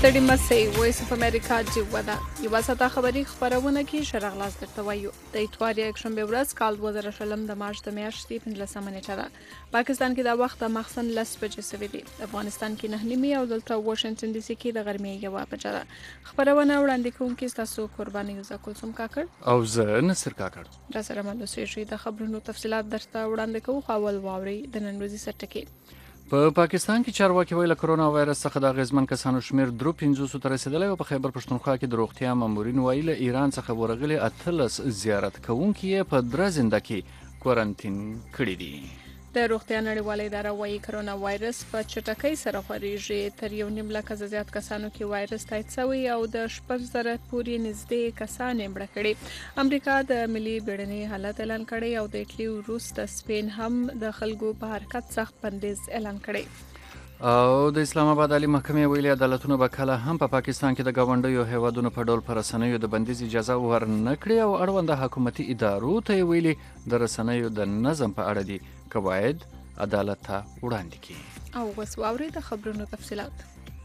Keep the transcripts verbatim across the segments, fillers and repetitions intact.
ستړي مسئ وایس اف امریکا جوه ده یوه ساعته خبري خپرونه کې شرغلاس درته وایو د اتوار یکشنبې ورځ کال دوه زره شلم د مارچ د میاشتې پنځلسمه نیټه ده پاکستان کې دا وخت د ماخستن لس بجې سوي دي افغانستان کې نهه نیمې او دلته واشنګټن ډي سي کې د غرمې یوه بجه ده خپرونه وړاندې کوونکي ستاسو قرباني یوزا کلثوم کاکړ او زه نصر کاکړ را سره مل اوسئ د خبرونو تفصيلات درته وړاندې کوو خو اول واوري د نن ورځې سرټکي په پاکستان کې چارواکي ویل کرونا وایرس څخه د اغیزمن کسانو شمیر درو پنځوس ته رسیدلی او په خیبر پښتونخوا کې د روغتیا مامورین ویل ایران څخه ورغلي اتلس زیارت کوونکي په درزنده کې کوارنټین کړي دي د روغتیا نړیواله اداره وايي کرونا وایرس په چټکۍ سره خوريږي تر یو نیم لک زیات کسانو کې وایرس تایید شوی او د شپږ زره پورې نږدې کسان یې مړه کړي امریکا د ملي بیړني حالت اعلان کړی او د ایټلی روس د سپین هم د خلکو په حرکت سخت بندیز اعلان کړی او د اسلام آباد عالی محکمې ویلي عدالتونه به کله هم په پا پاکستان کې د گاونډیو هیوادونو په ډول پر رسنیو د بندیز اجازه ورنکړي او اړوند حکومتي ادارو ته ویلي د رسنیو د نظم په اړه دي قواعد عدالت ته وړاندې کړي او اوس واورئ د خبرونو تفصيلات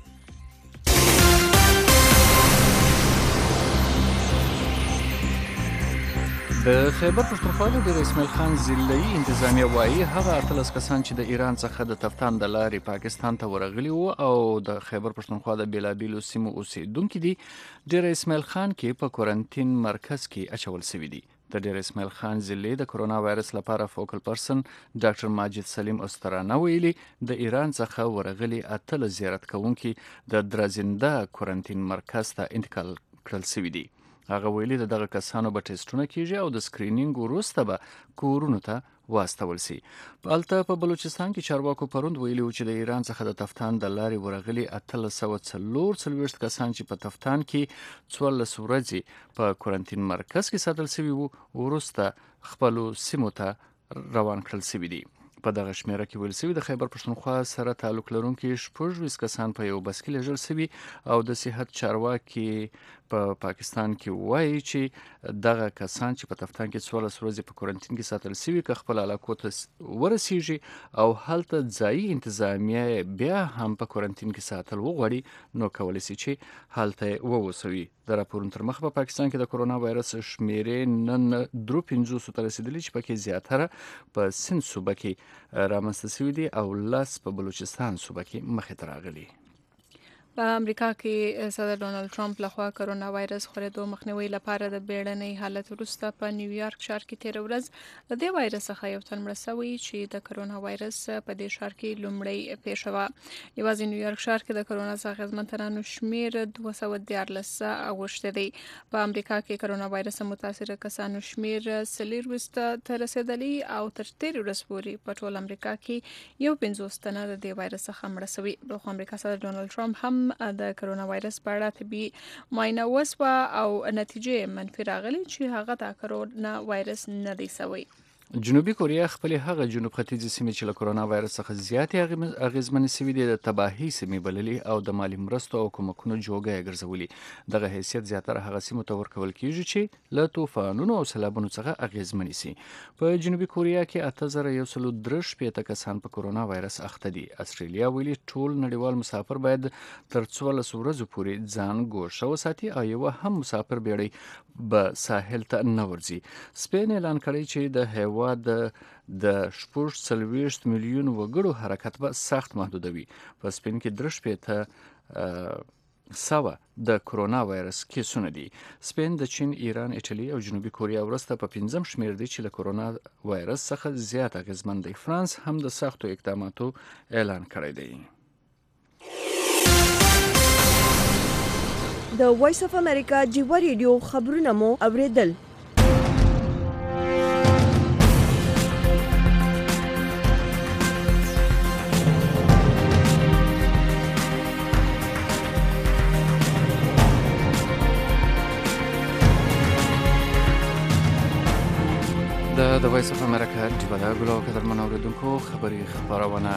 د خیبر پښتونخوا د اسماعیل خان ضلعي انتظامیه وایي هغه اتلس کسان چې د ایران څخه د تفتان د لارې پاکستان ته ورغلي وو او د خیبر پښتونخوا د بیلابیلو سیمو اوسیدونکي دي ډیر اسماعیل خان کې په کوارنټین مرکز کې اچول شوي دي د ډیر اسماعیل خان ضلعي د کرونا وایرس لپاره فوکل پرسن ډاکټر ماجد سلیم استرانه ویلي د ایران څخه ورغلي اتلس زیارت کوونکي د درزنده کوارنټین مرکز ته انتقال کړل شوي دي هغه ویلي د دغه کسانو به ټیسټونه کیږي او د سکرینینګ وروسته به کورونو ته واستول شي پالته په بلوچستان کې چارواکو پروند ویلي و چې د ایران څخه د تفتان د لارې ورغلي اتلس سوه څلور څلوېښت کسان چې په تفتان کې څوارلس ورځې په کوارنټین مرکز کې ساتل شوي وو وروسته خپلو سیمو ته روان کړل شوي دي په دغه شمیره کې ویل شوي د خیبر پښتونخوا سره تعلق لرونکي شپږ ویشت کسان په یو بس کې لیږل شوي او د صحت چارواکي په پاکستان کې وایي چې دغه کسان چې په تفتان کې څوارلس ورځې په کوارنټین کې ساتل شوي که خپل علاقو ته ورسیږي او هلته ځایي انتظامیه بیا هم په کوارنټین کې ساتل وغواړي نو کولی شي چې هلته ووسوي د راپورونو تر مخه په پاکستان کې د کرونا وایرس شمیرې نن درو پنځوسو ته رسیدلي چې پکې زیاتره په سند صوبه کې رامنځته شوي دي او لس په بلوچستان صوبه کې مخې ته راغلي په امریکا کې صدر ډونالد ټرمپ لخوا کرونا وایرس خورېدو مخنیوي لپاره د بیړنۍ حالت وروسته په نیویارک ښار کې تېره ورځ د دې وایرس څخه یو تن مړه شوی چې د کرونا وایرس په دې ښار کې لومړی پیښه وه یوازې نیویارک ښار کې د کرونا څخه اغېزمن تنانو شمېر دوه سوه دیارلس اوښتی دی په امریکا کې کرونا وایرس متاثره کسانو شمېر څلېرویشت ته رسېدلی او تر تېرې ورځې پورې په ټول امریکا کې یو پنځوس تنه د دې وایرس څخه مړه شوي بلخو امریکا صدر ډونالد ټرمپ هم د کرونا وایرس په اړه طبي معاینه وسوه او نتیجې منفي راغلي چې هغه د کرونا وایرس نه دی شوی جنوبي کوریا خپل هغه جنوب ختیځي سیمې چې له کرونا وایرس څخه زیاتې اغیزمنې شوي دي د تباهي سیمې بللي او د مالي مرستو او کومکونو جوګه یې ګرځولي دغه حیثیت زیاتره هغه سیمو ته ورکول کیږي چې له طوفانونو او سیلابونو څخه اغیزمنې شي په جنوبي کوریا کې اته زره یو سل درې شپېته کسان په کرونا وایرس اخته دي استرالیا ویلي ټول نړیوال مسافر باید تر څوارلس ورځو پورې ځان ګوښه وساتي او یو هم مسافر بیړۍ به ساحل ته نه ورځي سپین اعلان کړی چې د هیوا د د شپږ څلوېښت میلیون وګړو حرکت به سخت محدودوي په سپین کې درې شپېته سوه د کرونا وایرس کیسونه دي سپین د چین ایران ایټالي او جنوبي کوریا وروسته په پنځم شمیر دی چې له کرونا وایرس څخه زیات اغیزمن دی فرانس هم د سختو اقداماتو اعلان کړی دی د وایس اف امریکا جیوا ریډیو خبرونه مو اوریدل د وایس اف امریکا جیوا د ګلو قدرمن اوریدونکو خبري خبرونه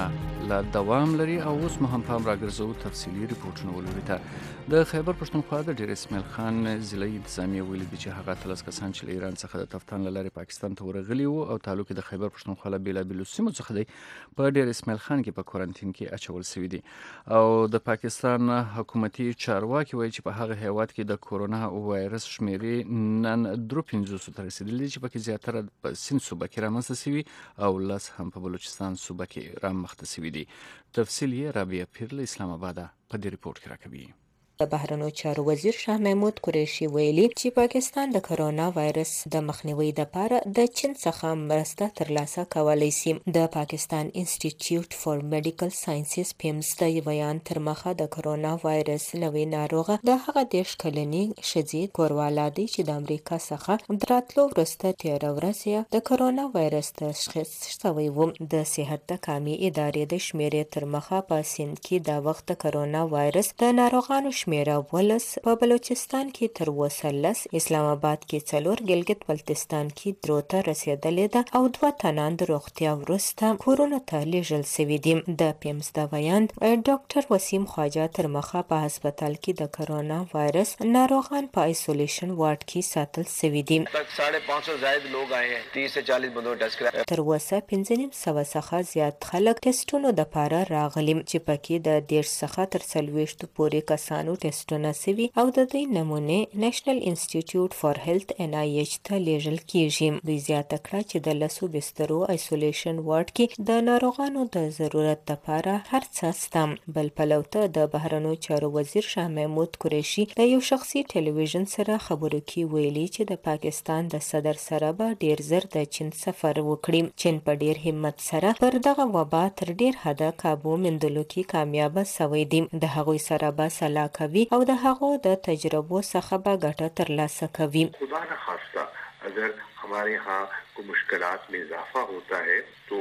لا دوام لري او اوس مو هم پام راګرځو تفصیلی ریپورتونه ولري ته د خیبر پښتونخوا د ډیر اسماعیل خان ضلعي انتظامیه ویلي دي چې هغه تلس کسان چې ایران څخه د تفتان لارې پاکستان ته ورغلي وو او تعلق د خیبر پښتونخوا له بیلابیلو سیمو څخه دی په ډیر اسماعیل خان کې په کوارنټین کې اچول شوی دي او د پاکستان حکومتي چارواکي وایي چې په هغه هیواد کې د کورونا وایرس شمیرې نن درو پنځوس ته رسیدلي چې پکې زیاتره په سین صوبه کې رامنځته شوي او لاس هم په بلوچستان صوبه کې رامنځته شوي دي. تفصیل یې رابعه پیر له اسلام آباد په دې ریپورت کې راکوي. د بهرنیو چارو وزیر شاه محمود قریشي ویلي چې پاکستان د کرونا وایرس د مخنیوي لپاره د چین څخه مرسته ترلاسه کولای شي. د پاکستان انسټیټیوټ فار میډیکل ساينسز پیمز د بیان تر مخه د کرونا وایرس نوې ناروغه د هغه دیش کلنی شدید کوروالا دی چې د امریکا څخه دراتلو ورسته تیر ورځ د کرونا وایرس تشخیص شوی و. د صحت د کامي ادارې د شمیرې تر مخه په سند کې د وخت کرونا وایرس د ناروغانو شمیره ولس په بلوچستان کې تر اوسه لس، اسلام آباد کې څلور، ګلګت بلتستان کې درو ته رسیدلې ده او دوه تنان د روغتیا وروسته کورونه ته لیږل شوي دي. د پیمز د بیان ډاکټر وسیم خواجه تر مخه په هسپتال کې د کرونا وایرس ناروغان په آیسولیشن وارډ کې ساتل شوي دي. साढ़े पाँच सौ زائد लोग आए हैं. तीस से चालीस बंदों टेस्ट کړه. تر اوسه پنځه نیم سوه څخه زیات خلک ټیسټونو د پاره راغلي چې پکې د دېرش څخه تر څلوېښتو پورې کسانو ټیسټونه سوي او د دوی نمونه نېشنل انسټیټیوټ فار هیلث ان آی ایچ ته لیږل کیږي. دوی زیاته کړه چې د لسو بسترو آیسولیشن وارډ کې د ناروغانو د ضرورت لپاره هر څه شته. بل پلو ته د بهرنیو چارو وزیر شاه محمود قریشي د یو شخصي ټلویزیون سره خبرو کې ویلي چې د پاکستان د صدر سره به ډیر زر د چین سفر وکړي. چین په ډیر همت سره پر دغه وبا تر ډیر حده کابو مندلو کې کامیاب شوی دی. د هغوی سره به سلا کوي او د هغو د تجربو څخه به ګټه ترلاسه کوي. خدا نہ خواستہ اگر ہمارے ہاں کوئی مشکلات میں اضافہ ہوتا ہے تو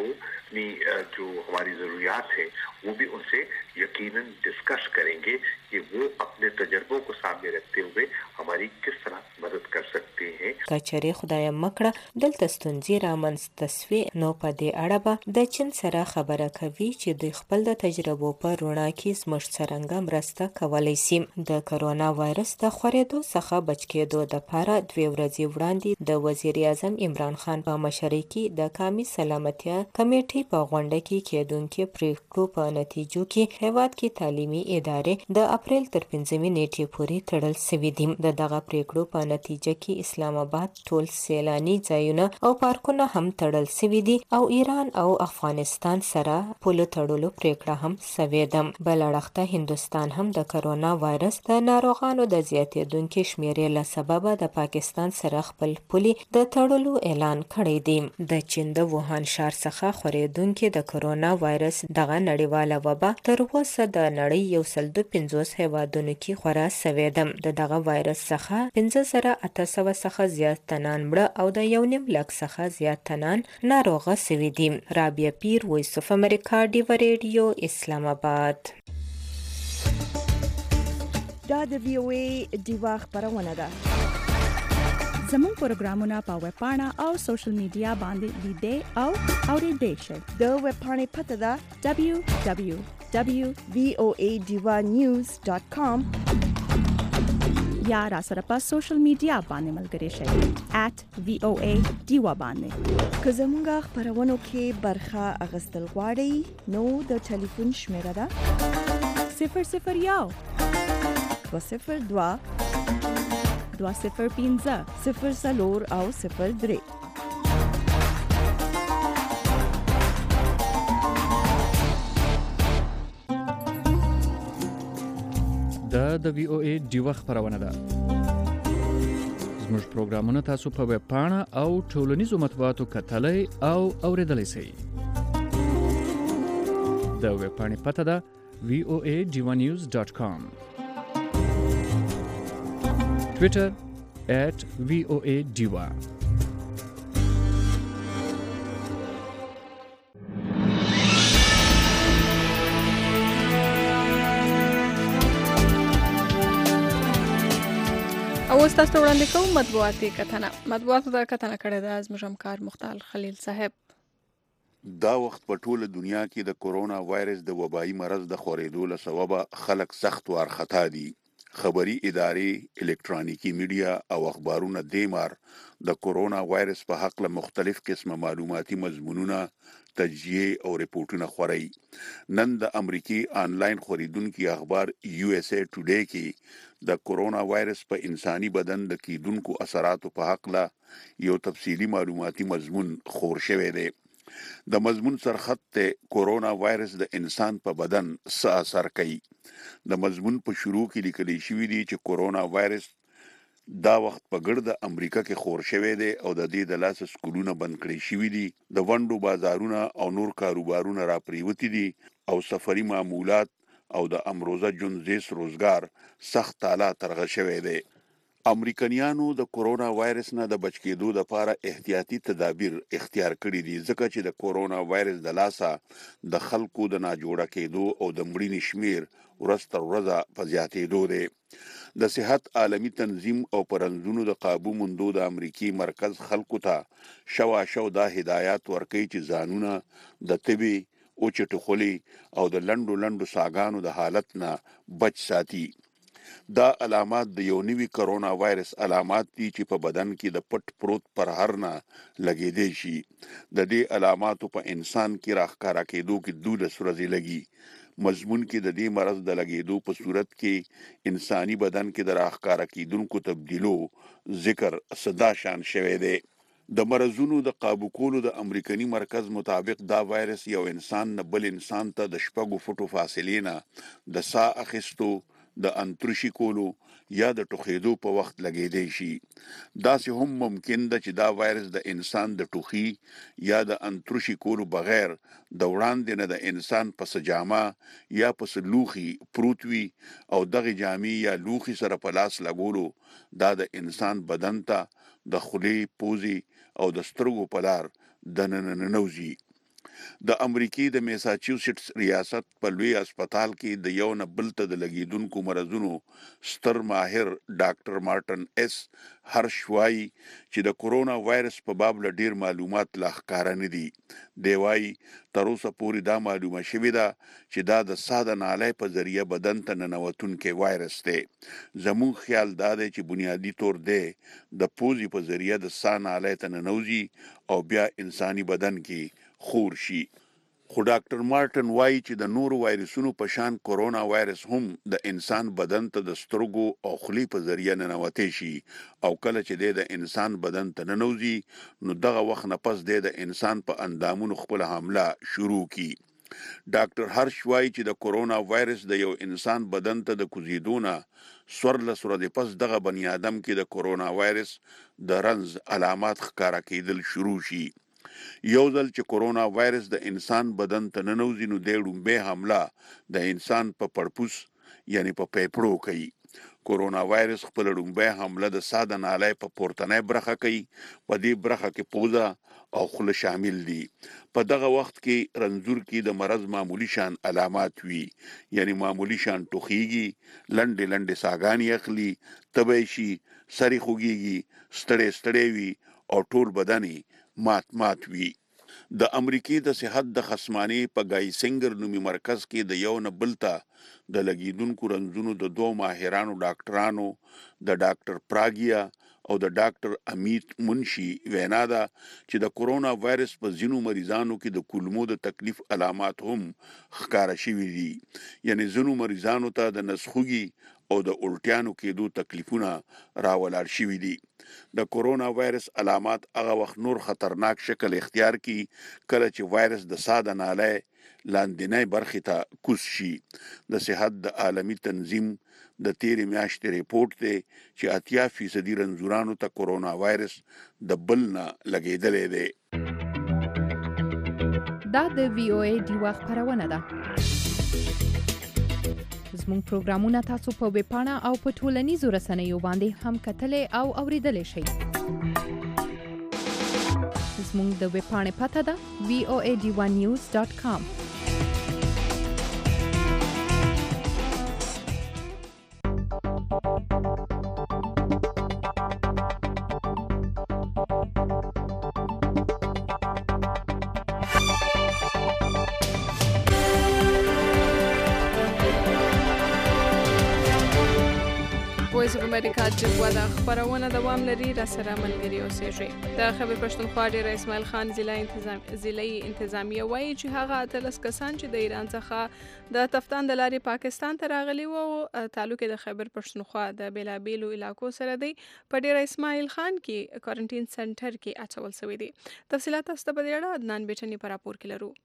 جو ہماری ضروریات ہیں وہ بھی ان سے یقیناً ڈسکس کریں گے کہ وہ اپنے تجربوں کو سامنے رکھتے ہوئے ہماری کس طرح مدد کر سکتے ہیں. کچری خدای مکړه دلته ستونزې رامنځته شوې نو په دې اړه به د چین سره خبره کوي چې دوی خپل د تجربو په رڼا کې زموږ څرنګه مرسته کولی شي. د کرونا وایرس د خورېدو څخه بچ کېدو دپاره دوې ورځې وړاندې د وزیر اعظم عمران خان په مشرۍ کې د قومي سلامتیا کمیټې په غونډه کې کېدونکې پریکړو په نتیجو کې هیواد کې تعلیمي ادارې د اپریل تر پنځمې نیټې پورې تړل شوي دي. د دغه پریکړو په نتیجه کې اسلام آباد ټول سیلاني ځایونه او پارکونه هم تړل شوي دي او ایران او افغانستان سره پولو تړلو پریکړه هم شوې ده. بل اړخ هندوستان هم د کرونا وایرس د ناروغانو د زیاتېدونکې شمیرې له سببه د پاکستان سره خپل پولي د تړلو اعلان کړی دی. د چین د ووهان ښار څخه خورېدونکې د کرونا وایرس دغه نړیواله وبا تر اوسه د نړۍ یو سل دوه پنځوس هیوادونو کې خورا شوې ده. د دغه وایرس څخه پنځه زره اته سوه څخه زیات تنان مړه او د یو نیم لک څخه زیات تنان ناروغه شوي دي. رابعه پیر، وایس اف امریکا، ډیوه ریډیو، اسلام آباد. دا د وی او ای ډیوه خبرونه ده. زموږ پروګرامونه په ویب پاڼه او سوشل میډیا باندې لیدئ او اورېدئ شئ. د ویب پاڼې پته ده دبلیو دبلیو دبلیو وی او ای ډیوه نیوز ډاټ کام یا را سره په سوشل میډیا باندې ملګري شئ at وی او ای ډیوه باندې. که زموږ خبرونو کې برخه اخیستل غواړئ نو د ټلیفون شمیره ده صفر صفر یو دوه صفر دوه دوه صفر پنځه صفر څلور او صفر درې. دا د وی او ای ډیوه خبرونه ده. زموږ پروګرامونه تاسو په ویب پاڼه او ټولنیزو مطبوعاتو کتلای او اوریدلای شئ. د ویب پاڼې پته ده وی او ای ډیوه نیوز ډاټ کام. Twitter at وی او ای Diva. او تاسو وړاندې کوم مطبوعاتي کتنه مطبوعاتو دا کتنه کړې ده از زموږ همکار مختال خلیل صاحب. دا وخت په ټوله دنیا کې د کورونا وایرس د وبایي مرض د خورېدو له سببه خلک سخت وارخطا دي. خبري ادارې، الکترونیکی میډیا او اخبارونه دیمار د کورونا وایرس په حق له مختلف قسمه معلوماتي مضمونونه، تجزیه او ریپورتونه خوري. نن د امریکای آنلاین خریدونکو اخبار یو اس اے ټوډے کې د کورونا وایرس په انساني بدن د کیدونکو اثراتو په حق له یو تفصیلی معلوماتي مضمون خور شوی دی. د مضمون سرخط ته کورونا وایرس د انسان په بدن څه اثر کوي. د مضمون په شروع کې لیکل شوی دی چې کورونا وایرس دا وخت په ګرد امریکا کې خور شوی دی او د دې د لاس سکولونه بند کړی شوی دي. د ونډو بازارونه او نور کاروبارونه را پریوتی دي او سفري معمولات او د امروزه جنزیس روزګار سخت تالا ترغه شوی دی. امریکایانو د کورونا وایرس نه د بچ کېدو لپاره احتیاطي تدابیر اختیار کړي دي ځکه چې د کورونا وایرس د لاسه د خلکو د ناجوړه کېدو او د مړینې شمیر ورځ تر ورځې په زیاتېدو دی. د صحت عالمي تنظیم او پرنځونو د قابو موندو د امریکای مرکز خلکو ته شوا شو دا هدایات ورکوي چې ځانونه د طبي او چټخولي او د لندو لندو ساګانو د حالت نه بچ ساتي. دا علامات د یو نوي کورونا وایرس علامات دي چې په بدن کې د پټ پروت پرهر نه لګېدې شي. د دې علاماتو په انسان کې راښکاره کېدو کې دولس ورځې لګي. مضمون کې د دې مرض د لګېدو په صورت کې انساني بدن کې د راښکاره کېدونکو تبدیلو ذکر صدا شان شوی دی. د مرضونو د قابو کولو د امریکایي مرکز مطابق دا وایرس یو انسان نه بل انسان ته د شپږو فوټو فاصلې نه د ساه اخیستو، د انترشي کولو یا د ټوخېدو په وخت لګېدی شي. داسې هم ممکن ده چې دا وایرس د انسان د ټوخي یا د انترشي کولو بغیر د وړاندې نه د انسان په سجامه یا په لوخي پروت وي او دغه جامې یا لوخي سره په لاس لګولو دا د انسان بدن ته د خولې، پوزي او د سترګو په لار دننه ننوځي. د امریکای د میساچوسټس ریاست په لوی هسپتال کې د یو نه بل ته د لګیدونکو مرزونو ستر ماهر ډاکټر مارټن اس هرش وایي چې د کورونا وایرس په باب له ډیر معلومات لا ښکاره نه دي. دی وایي تر اوسه پورې دا معلومه شوې ده چې دا د ساده نالۍ په ذریعه بدن ته ننوتونکی وایرس دی. زموږ خیال دا دی چې بنیادی طور دی د پوزي په ذریعه د ساه نالۍ ته ننوځي او بیا انساني بدن کې خور شي. خو ډاکټر مارټن وایي چې د نورو وایرسونو په شان کورونا وایرس هم د انسان بدن ته د سترګو او خولې په ذریعه ننوتی شي او کله چې د انسان بدن ته ننوځي نو دغه وخت نه پس د انسان په اندامونو خپل حمله شروع کی. ډاکټر هرش وایي چې د کورونا وایرس د یو انسان بدن ته د کوزیدو نه څوارلس ورځې پس دغه بني آدم کې د کورونا وایرس د رنځ علامات ښکاره کېدل شروع شي. یو ځل چې کورونا وایرس د انسان بدن ته ننوځي نو د لومبۍ حمله د انسان په پړپوس یعنی په پیپړو کوي. کورونا وایرس خپل لومبۍ حمله د ساده نالۍ په پورتنۍ برخه کوي. په دې برخه کې پوزه او خوله شامل دي. په دغه وخت کې رنځور کې د مرض معمولی شان علامات وي، یعنی معمولی شان ټوخیږي، لنډې لنډې ساګانې اخلي، تبی شي، سری خوږیږي، ستړی ستړی وي او ټول بدن مات مات وي. د امریکای د صحت د خصماني په گای سنگر نومي مرکز کې د یو نه بل ته د لګیدونکو رنځونو د دوه ماهرانو ډاکټرانو د ډاکټر پراګیا او د ډاکټر امیت منشي وینا ده چې د کورونا وایرس په ځینو مریضانو کې د کولمو د تکلیف علامات هم ښکاره شوي دي. یعنی ځینو مریضانو ته د نسخوږي او د الټیانو کېدو تکلیفونه راولاړ شوي دي. د کورونا وایرس علامات هغه وخت نور خطرناک شکل اختیار کی کله چې وایرس د ساده نالۍ لاندینۍ برخې ته کوز شي. د صحت د عالمي تنظیم د تیرې میاشتې ریپورت دی چې اتیا فیصدي رنځورانو ته کورونا وایرس د بل نه لګېدلی دی. دا د وی او ای ډیوا خپرونه ده. زموږ پروګرامونه تاسو په ویب پاڼه او په ټولنیزو رسنیو باندې هم کتلی او اوریدلی شئ. زموږ د ویب پاڼې پته ده وی او ای ډیوا نیوز ډاټ کام. وایس اف امریکا جوه د خبرونه دوام لري را سره ملګری اوسېږي. د خیبر پښتونخوا ډیر اسماعیل خان ضلعي انتظام ضلعي انتظامیه وایي چې هغه اتلس کسان چې د ایران څخه د تفتان د لارې پاکستان ته راغلي وو تعلق د خیبر پښتونخوا د بیلابیلو علاقو سره دی په ډیر اسماعیل خان کې کوارنټین سنټر کې اچول شوی دی. تفصیلات تاسو ته په دې اړه عدنان بیٹنی پر راپور کې لرو.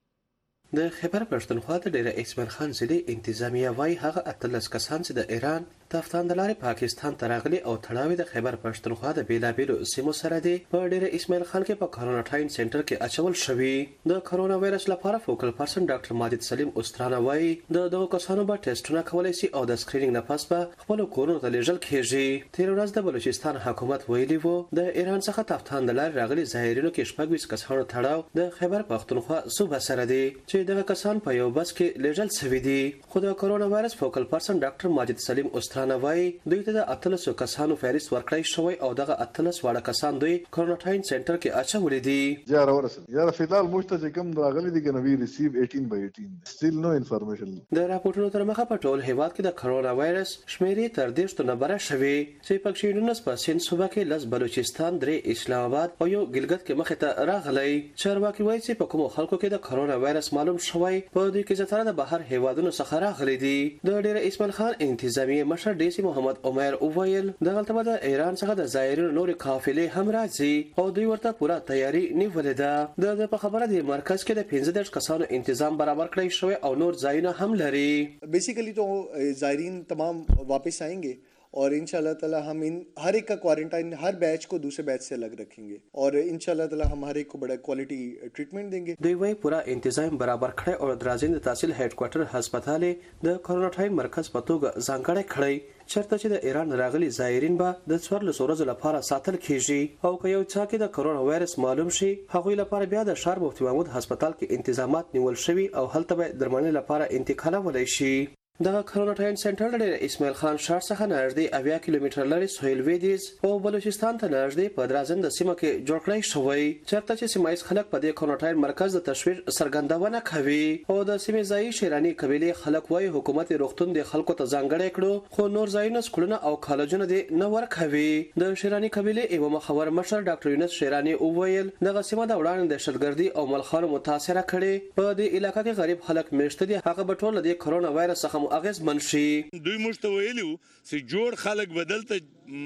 د خیبر پښتونخوا د ډیره اسماعیل خان ضلعي انتظامیه وایي هغه اتلس کسان چې د ایران تفتان د لارې پاکستان ته راغلي او تړاوي د خیبر پښتونخوا د بیلابیلو سیمو سره دی په ډیره اسماعیل خان کې په کوروناټاین سنټر کې اچول شوی. د کرونا وایرس لپاره فوکل پرسن ډاکټر ماجد سلیم استرانه وایي د دغه کسانو به ټیسټونه کولای شي او د سکرینینګ نه پس به خپل کورونو ته لیږل کیږي. تیر ورځ د بلوچستان حکومت ویلي وو د ایران څخه تفتان د لارې راغلي ظاهرینو کې شپږ ویشت کسانو تړاو د خیبر پښتونخوا صوبه سره دی چې دغه کسان په یو بس کې لیږل شوي دي. خو د کرونا وایرس فوکل پرسن ډاکټر ماجد سلیم استرانه وایي دوی ته د اتلس کسانو فهرست ورکړی شوی او دغه اتلس واړه کسان دوی کوروناټاین سنټر کې اچولي دي. یاره ورسره یاره فلحال موږ ته چې کوم راغلي دي کنه وی ریسیو eighteen by eighteen still no information. د راپورټونو تر مخه په ټول هیواد کې د کرونا وایرس شمیرې تر دېرش نه بره شوي چې پکې نولس په سند صوبه کې لس بلوچستان درې اسلام آباد او یو ګلګت کې مخې ته راغلی. چارواکي وایي چې په کومو خلکو کې د کرونا وایرس معلوم شوی په دوی کې زیاتره د بهر هیوادونو څخه راغلي دي. د ډیره اسماعیل خان انتظامیه مشر ډي سي محمد عمر اوویل دغلته به د ایران څخه د زایرینو نورې قافلې هم راځي او دوی ورته پوره تیاری نیولې ده. د په خبره د مرکز کې د پنځه دېرش کسانو تنظیم برابر کړی شوی او نور ځایونه هم لري. بیسیکلی تو زائرین تمام واپس آئیں گے और इंशाल्लाह ताला हम इन हर एक का क्वारंटाइन हर बैच को दूसरे बैच से अलग रखेंगे और इंशाल्लाह ताला हम हर एक को बड़ा क्वालिटी ट्रीटमेंट देंगे. دوی وايي پورا تنظیم برابر کړی او درازین د تحصیل هډ کوارټر هسپتال د کوروناټاین مرکز په توګه ځانګړی کړی چرته چې د ایران راغلي زایرین به د څوارلس ورځو لپاره ساتل کیږي او که یو چا کې د کرونا وایرس معلوم شي هغوی لپاره بیا د ښار مفتي محمود هسپتال کې انتظامات نیول شوي او هلته به درملنې لپاره انتقالولای شي. دغه کوروناټاین سنټر د اسماعیل خان ښار څخه نږدې اویا کیلومتره لرې سهیل ویدیز او بلوچستان ته نږدې په درازند سیمه کې جوړ کړی شوی چېرته چې سیمه ییز خلک په دې کوروناټاین مرکز د تشویش څرګندونه کوي او د سیمې ځایي شیراني قبیلې خلک وایي حکومت روغتون د خلکو ته ځانګړی کړو خو نور ځایونه سکولونه او کالجونه دې نه ورکوي. د شیراني قبیلې یو مخور مشر ډاکټر یونس شیراني اوویل دغه سیمه د وړاندې دهشتګردي او ملخانو متاثره کړي په دې علاقې کې غریب خلک میشته دي هغه به ټول د کرونا وایرس څخه اغیز منشي. دوی مشته ویلو چې جوړ خلک بدلته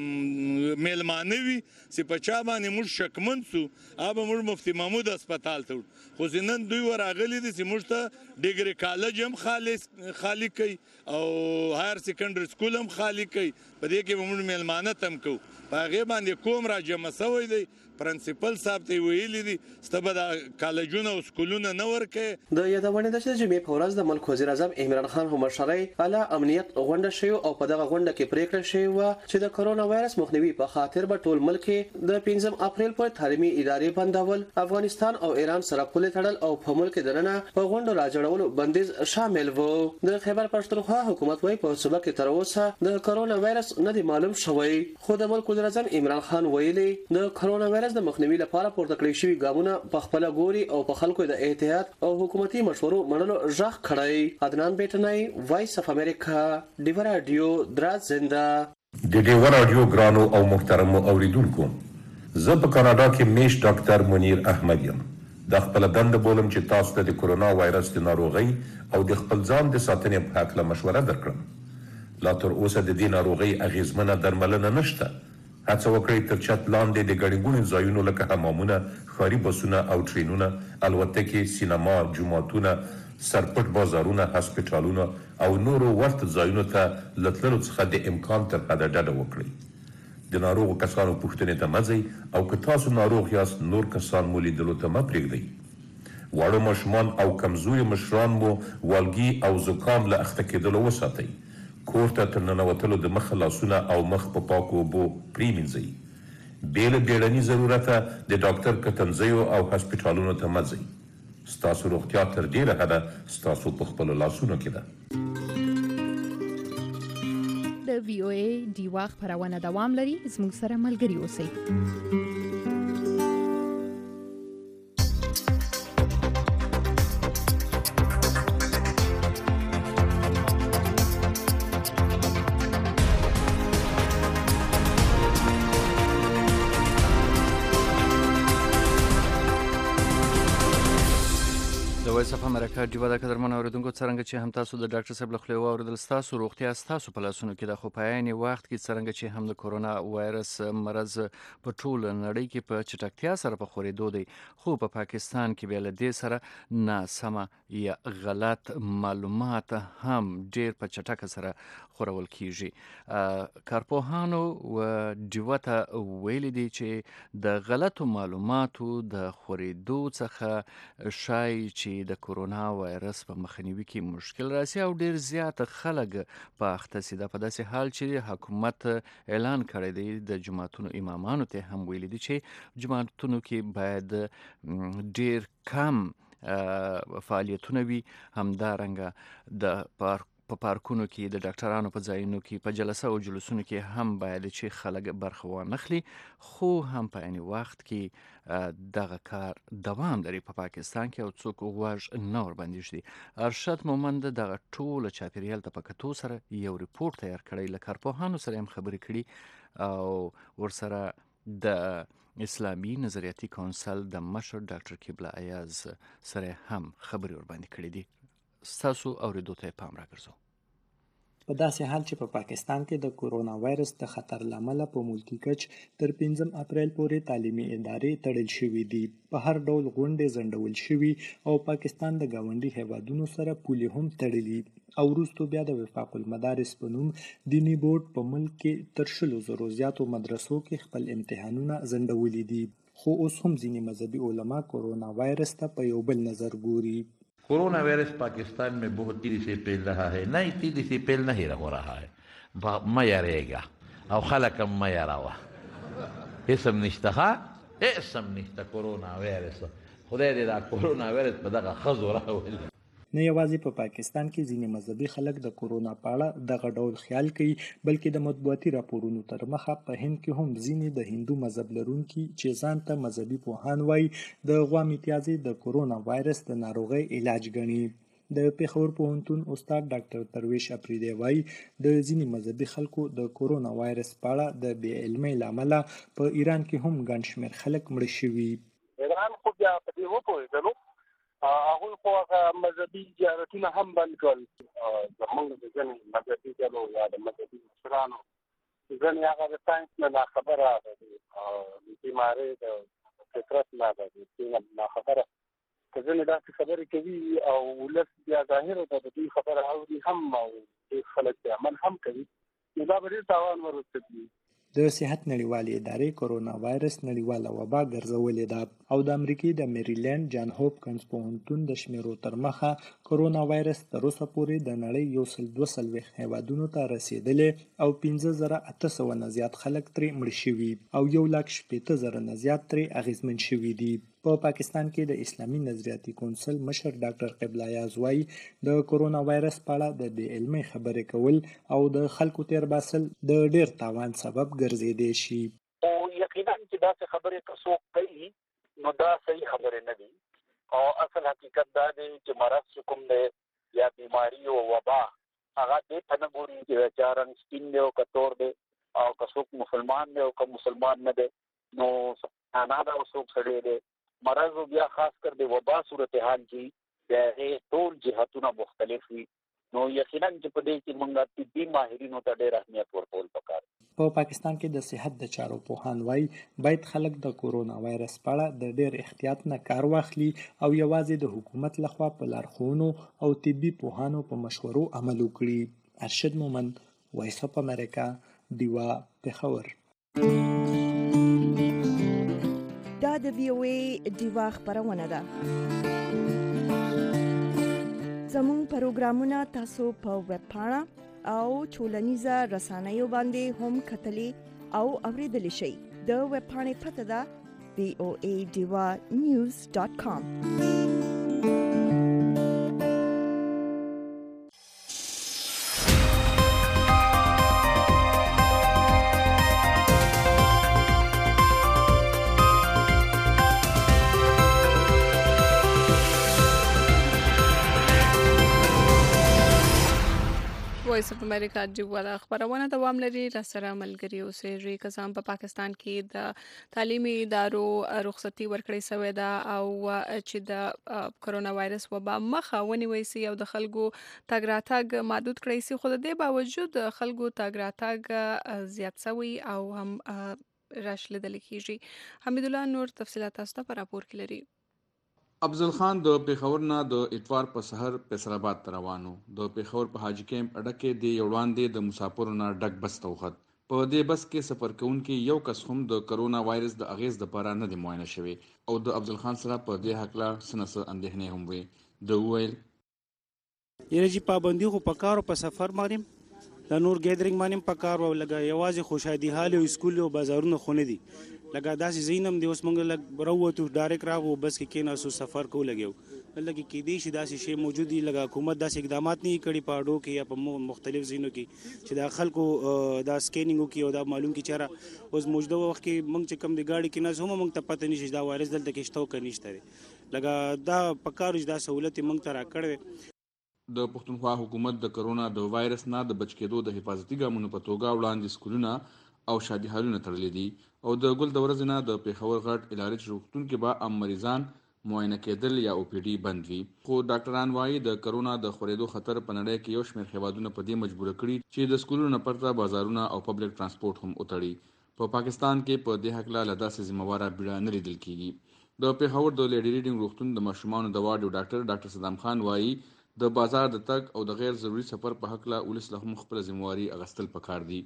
میلمانوي چې په چا باندې موږ شکمن سو اوبه موږ مفتي محمود هسپتال ته خو نن دوی ورغلي دي چې موږ ته ډیګري کالج هم خالص خالی کوي او هایر سیکنډري سکول هم خالی کوي په دې کې موږ میلمانه تم کو په هغه باندې کوم راجمه سوی دی پرنسپل صاحب ته ویلي دي ستبه د کالجونو او سکولونو نه ورکه. د یادونه ده چې جمعې په ورځ د ملک وزیر اعظم عمران خان هم مشرۍ اعلی امنیت غونډه شوی او په دغه غونډه کې پریکړه شوې وه چې د کرونا وایرس مخنیوي په خاطر به ټول ملک د پنځم اپریل پر تعلیمي ادارې بندول افغانستان او ایران سره پولې تړل او په ملک دننه په غونډو راجړولو بندیز شامل وو. د خیبر پښتونخوا حکومت وايي په صوبه کې تر اوسه د کرونا وایرس نه دی معلوم شوی خو د ملک وزیر اعظم عمران خان ویلي د کرونا وایرس د مخنیوي لپاره پورته کړی شوی ګامونه په خپل ګوري او په خلکو د احتیاط او حکومتي مشورو منلو ژغ کړی. عدنان بیٹنی وایس اف امریکا ډیو رادیو درازنده. د ډیو رادیو ګرانو او محترمو اوریدونکو زه په کاناډا کې میش ډاکټر منیر احمد یم. د خپل دنده بولم چې تاسو ته د کرونا وایرس د ناروغي او د خپل ځان د ساتنې په اړه مشوره درکړم. لا تر اوسه د دې ناروغي اغیزمنه درملنه نشته. هڅه وکړئ تر چت لاندې د ګڼې ګوڼې ځایونو لکه حمامونه ښاري بسونه او ټرینونه الوتکې سینما جوماتونه سرپټ بازارونه هسپتالونه او نورو ورته ځایونو ته له تللو څخه د امکان تر حده ډډه وکړئ. د ناروغو کسانو پوښتنې ته مه ځئ او که تاسو ناروغ یاست نور کسان مو لیدلو ته مه پرېږدئ. واړه ماشومان او کمزوري مشران مو والګي او زکام له اخته کېدلو وساتئ. کور ته تر ننوتلو د مخه لاسونه او مخ په پاکو اوبو پرېمینځئ. بې له بیړني ضرورته د ډاکټر کتنځیو او هسپتالونو ته مه ځئ. ستاسو روغتیا تر ډیره حده ستاسو په خپلو لاسونو کې ده. د وی او ای ډیوا خبرونه دوام لري زموږ سره ملګري اوسئ. وایس اف امریکا دیوا د قدرمن اوریدونکو څنګه چې هم تاسو د ډاکټر صاحب له خوا اوریدل تاسو روغتیا تاسو په لاسونو کې د خو پاین وخت کې څنګه چې هم د کورونا وایرس مرض په ټول نړۍ کې په چټکتیا سره په خورېدو دی خو په پاکستان کې بل د سره ناسمه یا غلط معلومات هم ډیر په چټکه سره خورول کیږي کارپوهانو و دیوته ویل دي چې د غلطو معلوماتو د خورېدو څخه شای چې د کورونا وایرس په مخنیوي کې مشکل راسي او ډیر زیات خلک په اخته سي د په داسې حال چې حکومت اعلان کړی دی د جماعتونو امامانو ته هم ویل دي چې جماعتونو کې باید ډیر کم فعالیتونه وي همدارنګه د پارک په پارکونو کې د ډاکټرانو په ځایونو کې په جلسه او جلوسونو کې هم باید چې خلک برخه وانخلي خو هم په عین وخت کې دغه کار دوام لري په پاکستان کې او څوک غوږ نه ور باندې شي ارشد مومند دغه ټول چاپیریال ته پکتو سره یو ریپورت تیار کړی لکه کارپوهانو سره هم خبرې کړي او ورسره د اسلامي نظریاتي کونسل د مشر ډاکټر کبله ایاز سره هم خبرې ور باندې کړې دي ستاسو اوریدو ته پام راګرځو په داسې حال چې په پا پاکستان کې د کورونا وایرس د خطر لامل په ملکی کچ تر پنځم اپریل پورې تعلیمي ادارې تړل شوې دي په هر ډول غونډې زندول شوې او پاکستان د گاونډي هیوادونو سره پولې هم تړلې او وروسته بیا د وفاق المدارس په نوم دینی بورډ په ملک کې تر شلو زرو زیاتو مدرسو کې خپل امتحانونه زندولي دي خو اوس هم ځینې مذهبي علما کورونا وایرس ته په یو بل نظر ګوري कोरोना वायरस पाकिस्तान में बहुत तेजी से फैल रहा है नहीं तेजी से फैल नहीं हो रहा है मैं रहेगा और खलक मैं रहा اسم نشته اسم نشته کورونا وایرس خدای دې دا کورونا وایرس په دغه خزو راولي نه یوازې په پاکستان کې ځینې مذهبي خلک د کورونا په اړه دغه ډول خیال کوي بلکې د مطبوعاتي راپورونو تر مخه په هند کې هم ځینې د هندو مذهب لرونکي چې ځان ته مذهبي پوهان وایي د غوا میتیازې د کورونا وایرس د ناروغۍ علاج ګڼي د پیښور پوهنتون استاد ډاکټر ترویش اپریدی وایي د ځینې مذهبي خلکو د کورونا وایرس په اړه د بې علمۍ له امله په ایران کې هم ګڼ شمېر خلک مړه شوي ایران خو بیا په دې وپوهېدلو هغوی خو هغه مذهبي زیارتونه هم بند کړل زموږ د ځینې مذهبي ډلو یا د مذهبي مشرانو ځینې هغه د ساینس نه ناخبره د بیمارۍ د فطرت نه د ناخبره که ځینې داسې خبرې کوي او ولس بیا ظاهره ده د دوی خبره اوري هم او ډېر خلک بیا عمل هم کوي نو دا به ډېر تاوان ورسوي د صحت نړیوالې ادارې کورونا وایرس نړیواله وبا ګرځولې ده او د امریکې د میریلند جان هوپکنز پوهنتون د شمیرو تر مخه کورونا وایرس تر اوسه پورې د نړۍ یو سل دوه څلوېښت هیوادونو ته رسېدلی او پنځه زره اته سوه نه زیات خلک ترې مړه شوي او یو لک شپېته زره نه زیات ترې اغېزمن شوي دي په پاکستان کې د اسلامي نظریاتي کونسل مشر ډاکټر قبله ایاز وایي د کورونا وایرس په اړه د بې علمۍ خبرې کول او د خلکو تیر باسل د ډېر تاوان سبب ګرځېدی شي او یقینا چې داسې خبرې که څوک کوي نو دا صحیح خبرې نه دي او اصل حقیقت دا دی چې مرض چې کوم دی یا بیماري او وبا هغه دې ته نه ګوري چې چا رنګ سپین دی او که تور دی او که څوک مسلمان دی او که مسلمان نه دی نو انا دا څوک سړی دی مرض بیا خاص کر د وبا صورتحال کې د ټول جهتونه مختلف وي نو یقینا چې په دې کې موږ طبي ماهرینو ته ډېر اهمیت ورکول پکار په پاکستان کې د صحت د چارو پوهان وایي باید خلک د کورونا وایرس په اړه د ډېر احتیاط نه کار واخلي او یوازې د حکومت لخوا په لارښوونو او طبي پوهانو په مشورو عمل وکړي ارشد مومند وایس اف امریکا دیوا پېښور دا د وی او ای دیوا خبرونه ده زموږ پروګرامونه تاسو په ویب پاڼه او ټولنیزه رسنیو باندې هم کتلی او اوریدلی شئ د ویب پاڼې پته ده وی او ای دیوا نیوز ډاٹ کام وایس اف امریکا جوړه خبرونه دوام لري. را سره ملګری اوسېږي کسان په پاکستان کې د تعلیمي ادارو رخصتي ورکړې شوې ده او چې د کرونا وایرس وبا مخه ونیوي سي او د خلکو تګ راتګ محدود کړی سي، خو د دې باوجود خلکو تګ راتګ زیات شوی او هم راش لیدل کیږي. حمید الله نور تفصیلات تاسو ته په راپور کې لري. افضل خان د پیښور نه د اتوار په سحر فیصل آباد ته روانو. د پیښور په حاجی کیمپ اډه کې د یو وړاندې د مسافرو نه ډک بس ته وخت. په دې بس کې سفر کوونکي یو کس هم د کرونا وایرس د اغیز لپاره نه دی معاینه شوی او د افضل خان سره په دې حق لا سنس اندېښنې هم وي. د ویل یره چې پابندي خو په کار او په سفر باندې د نور ګیدرینګ باندې په کار او لګا یوازې خوشادي حال او سکول او بازارونه خونه دي لګا داسې زینم دی اوس مونږ لګ وروته ډایرکټ راغو بس کې کیناسو سفر کو لګیو لکه کې دې شي داسې شی موجودي لګا حکومت داسې اقدامات نه کړي په اډو کې یا په مختلف زینو کې چې د خلکو دا سکینینګ کې او دا معلوم کی چاره اوس موجوده وخت کې مونږ چې کم دی گاډي کې نه زمو مونږ ته پته نشي دا وایرس دلته کې شته او کني نشته لګا دا پکارو دا سہولت مونږ ته را کړو. د پښتونخوا حکومت د کرونا د وایرس نه د بچ کېدو د حفاظتي ګامونو په توګه وړاندې سکولونه او شادي حالونه تړلې دي او د ګل د ورځې نه د پیښور غټ الارج روغتون کې به ام مریضان معاینه کېدل یا او پی ډي بند وي. خو ډاکټران وایي د کرونا د خورېدو خطر په نړۍ کې یو شمېر هیوادونه په دې مجبور کړي چې د سکولونو نه پرته بازارونه او پبلک ترانسپورت هم وتړي. په پاکستان کې په دې حق لا داسې ذمہواره بیړه نه لیدل کیږي. د پیښور د لیډي ریډینګ روغتون د ماشومانو د وارډ ډاکټر ډاکټر صدام خان وایي د بازار د تګ او د غیر ضروري سفر په حق لا ولس له هم خپل ذمہواری اغستل پکار دي.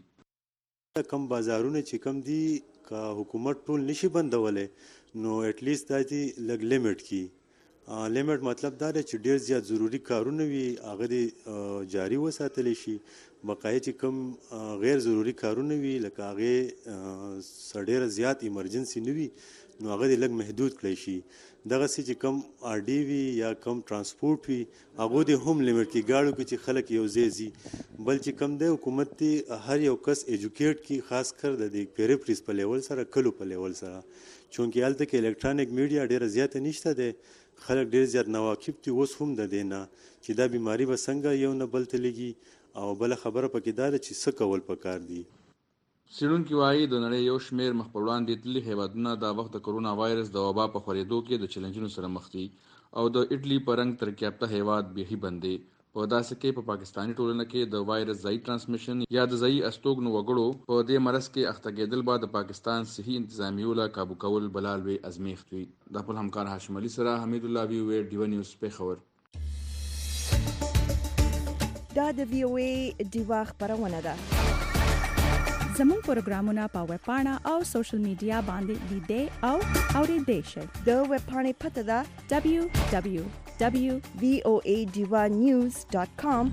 کم بازارونه چې کم دي کا حکومت ټول نشي بندولې نو اټ لیست دایي لګ لیمټ کی لیمټ مطلب دا دی چې ډیر زیات ضروری کارونه وي هغه دی جاری وساتل شي بقایي چې کم غیر ضروری کارونه وي لکه هغه سړیر زیات ایمرجنسي نه وي نو هغه دی لګ محدود کړی شي. دغه سي چې کم آر ډي وي یا کم ترانسپورت وي هغه دی هم لیمټ کی گاړو کې چې خلک یو ځای زی بل چې کم دی حکومت تی هر یو کس ایجوکیټ کی خاص کر د دې پیریفریز په لیول سره کلو په لیول سره چونکه الته کې الکترونیک میډیا ډیره زیات نشته ده خلک ډیر زیات نواقف دي اوس هم د دینه چې دا بیماری به څنګه یو نه بل ته لګي او بل خبره پکې دا چې څه کول پکار دي. سیرونکي وایي د نړۍ یو شمېر مخ په وړاندې تللي هیوادونه دا وخت د کرونا وایرس د وبا په خورېدو کې د چیلنجونو سره مخ دي او د اټلي په رنګ ترقي یافته هیواد بیخي بند دی. په داسې کې په پاکستاني ټولنه کې د وایرس ځایي ټرانسمیشن یا د ځایي استوګنو وګړو په دې مرض کې اخته کېدل به د پاکستان صحي انتظامیو له کابو کول بلال وی ازمیښت وي. د خپل همکار هاشم علي سره حمید الله وی وی ډیو نیوز پیښور. دا د وی او ای ډیوا خبرونه ده. زموږ پروګرامونه په ویب پاڼه او سوشل میډیا باندې لیدئ او اورېدئ شئ. د ویب پاڼې پته ده دبلیو دبلیو دبلیو ډاٹ وی او ای ډیوا نیوز ډاٹ کام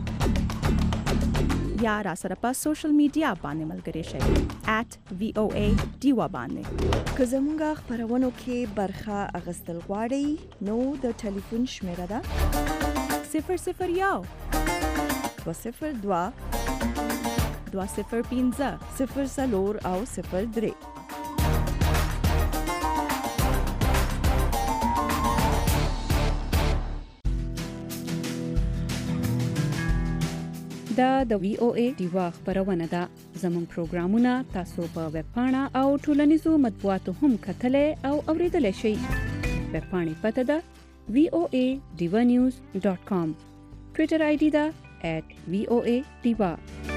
یا را سره په سوشل میډیا باندې ملګري شئ ایٹ وی او ای ډیوا باندې. که زموږ خبرونو کې برخه اخیستل غواړئ نو د ټلیفون شمیره ده صفر صفر یو دوه صفر دوه دوه صفر پنځه صفر څلور او صفر درې. دا د وی او ای ډیوا خبرونه ده. زموږ پروګرامونه تاسو په ویب پاڼه او ټولنیزو مطبوعاتو هم کتلای او اوریدلای شئ. ویب پاڼې پته ده وی او ای ډیوا نیوز ډاٹ کام. ټویټر آی ډي ده ایٹ وی او ای ډیوا.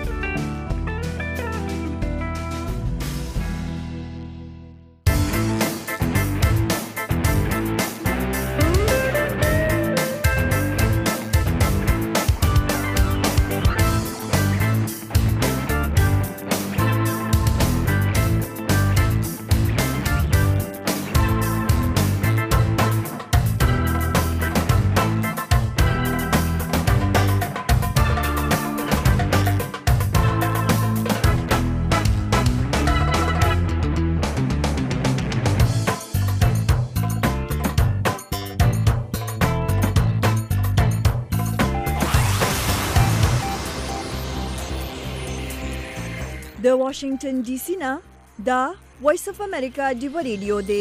د واشنگټن ډي سي نه دا وایس اف امریکا ډیو ریډیو دی.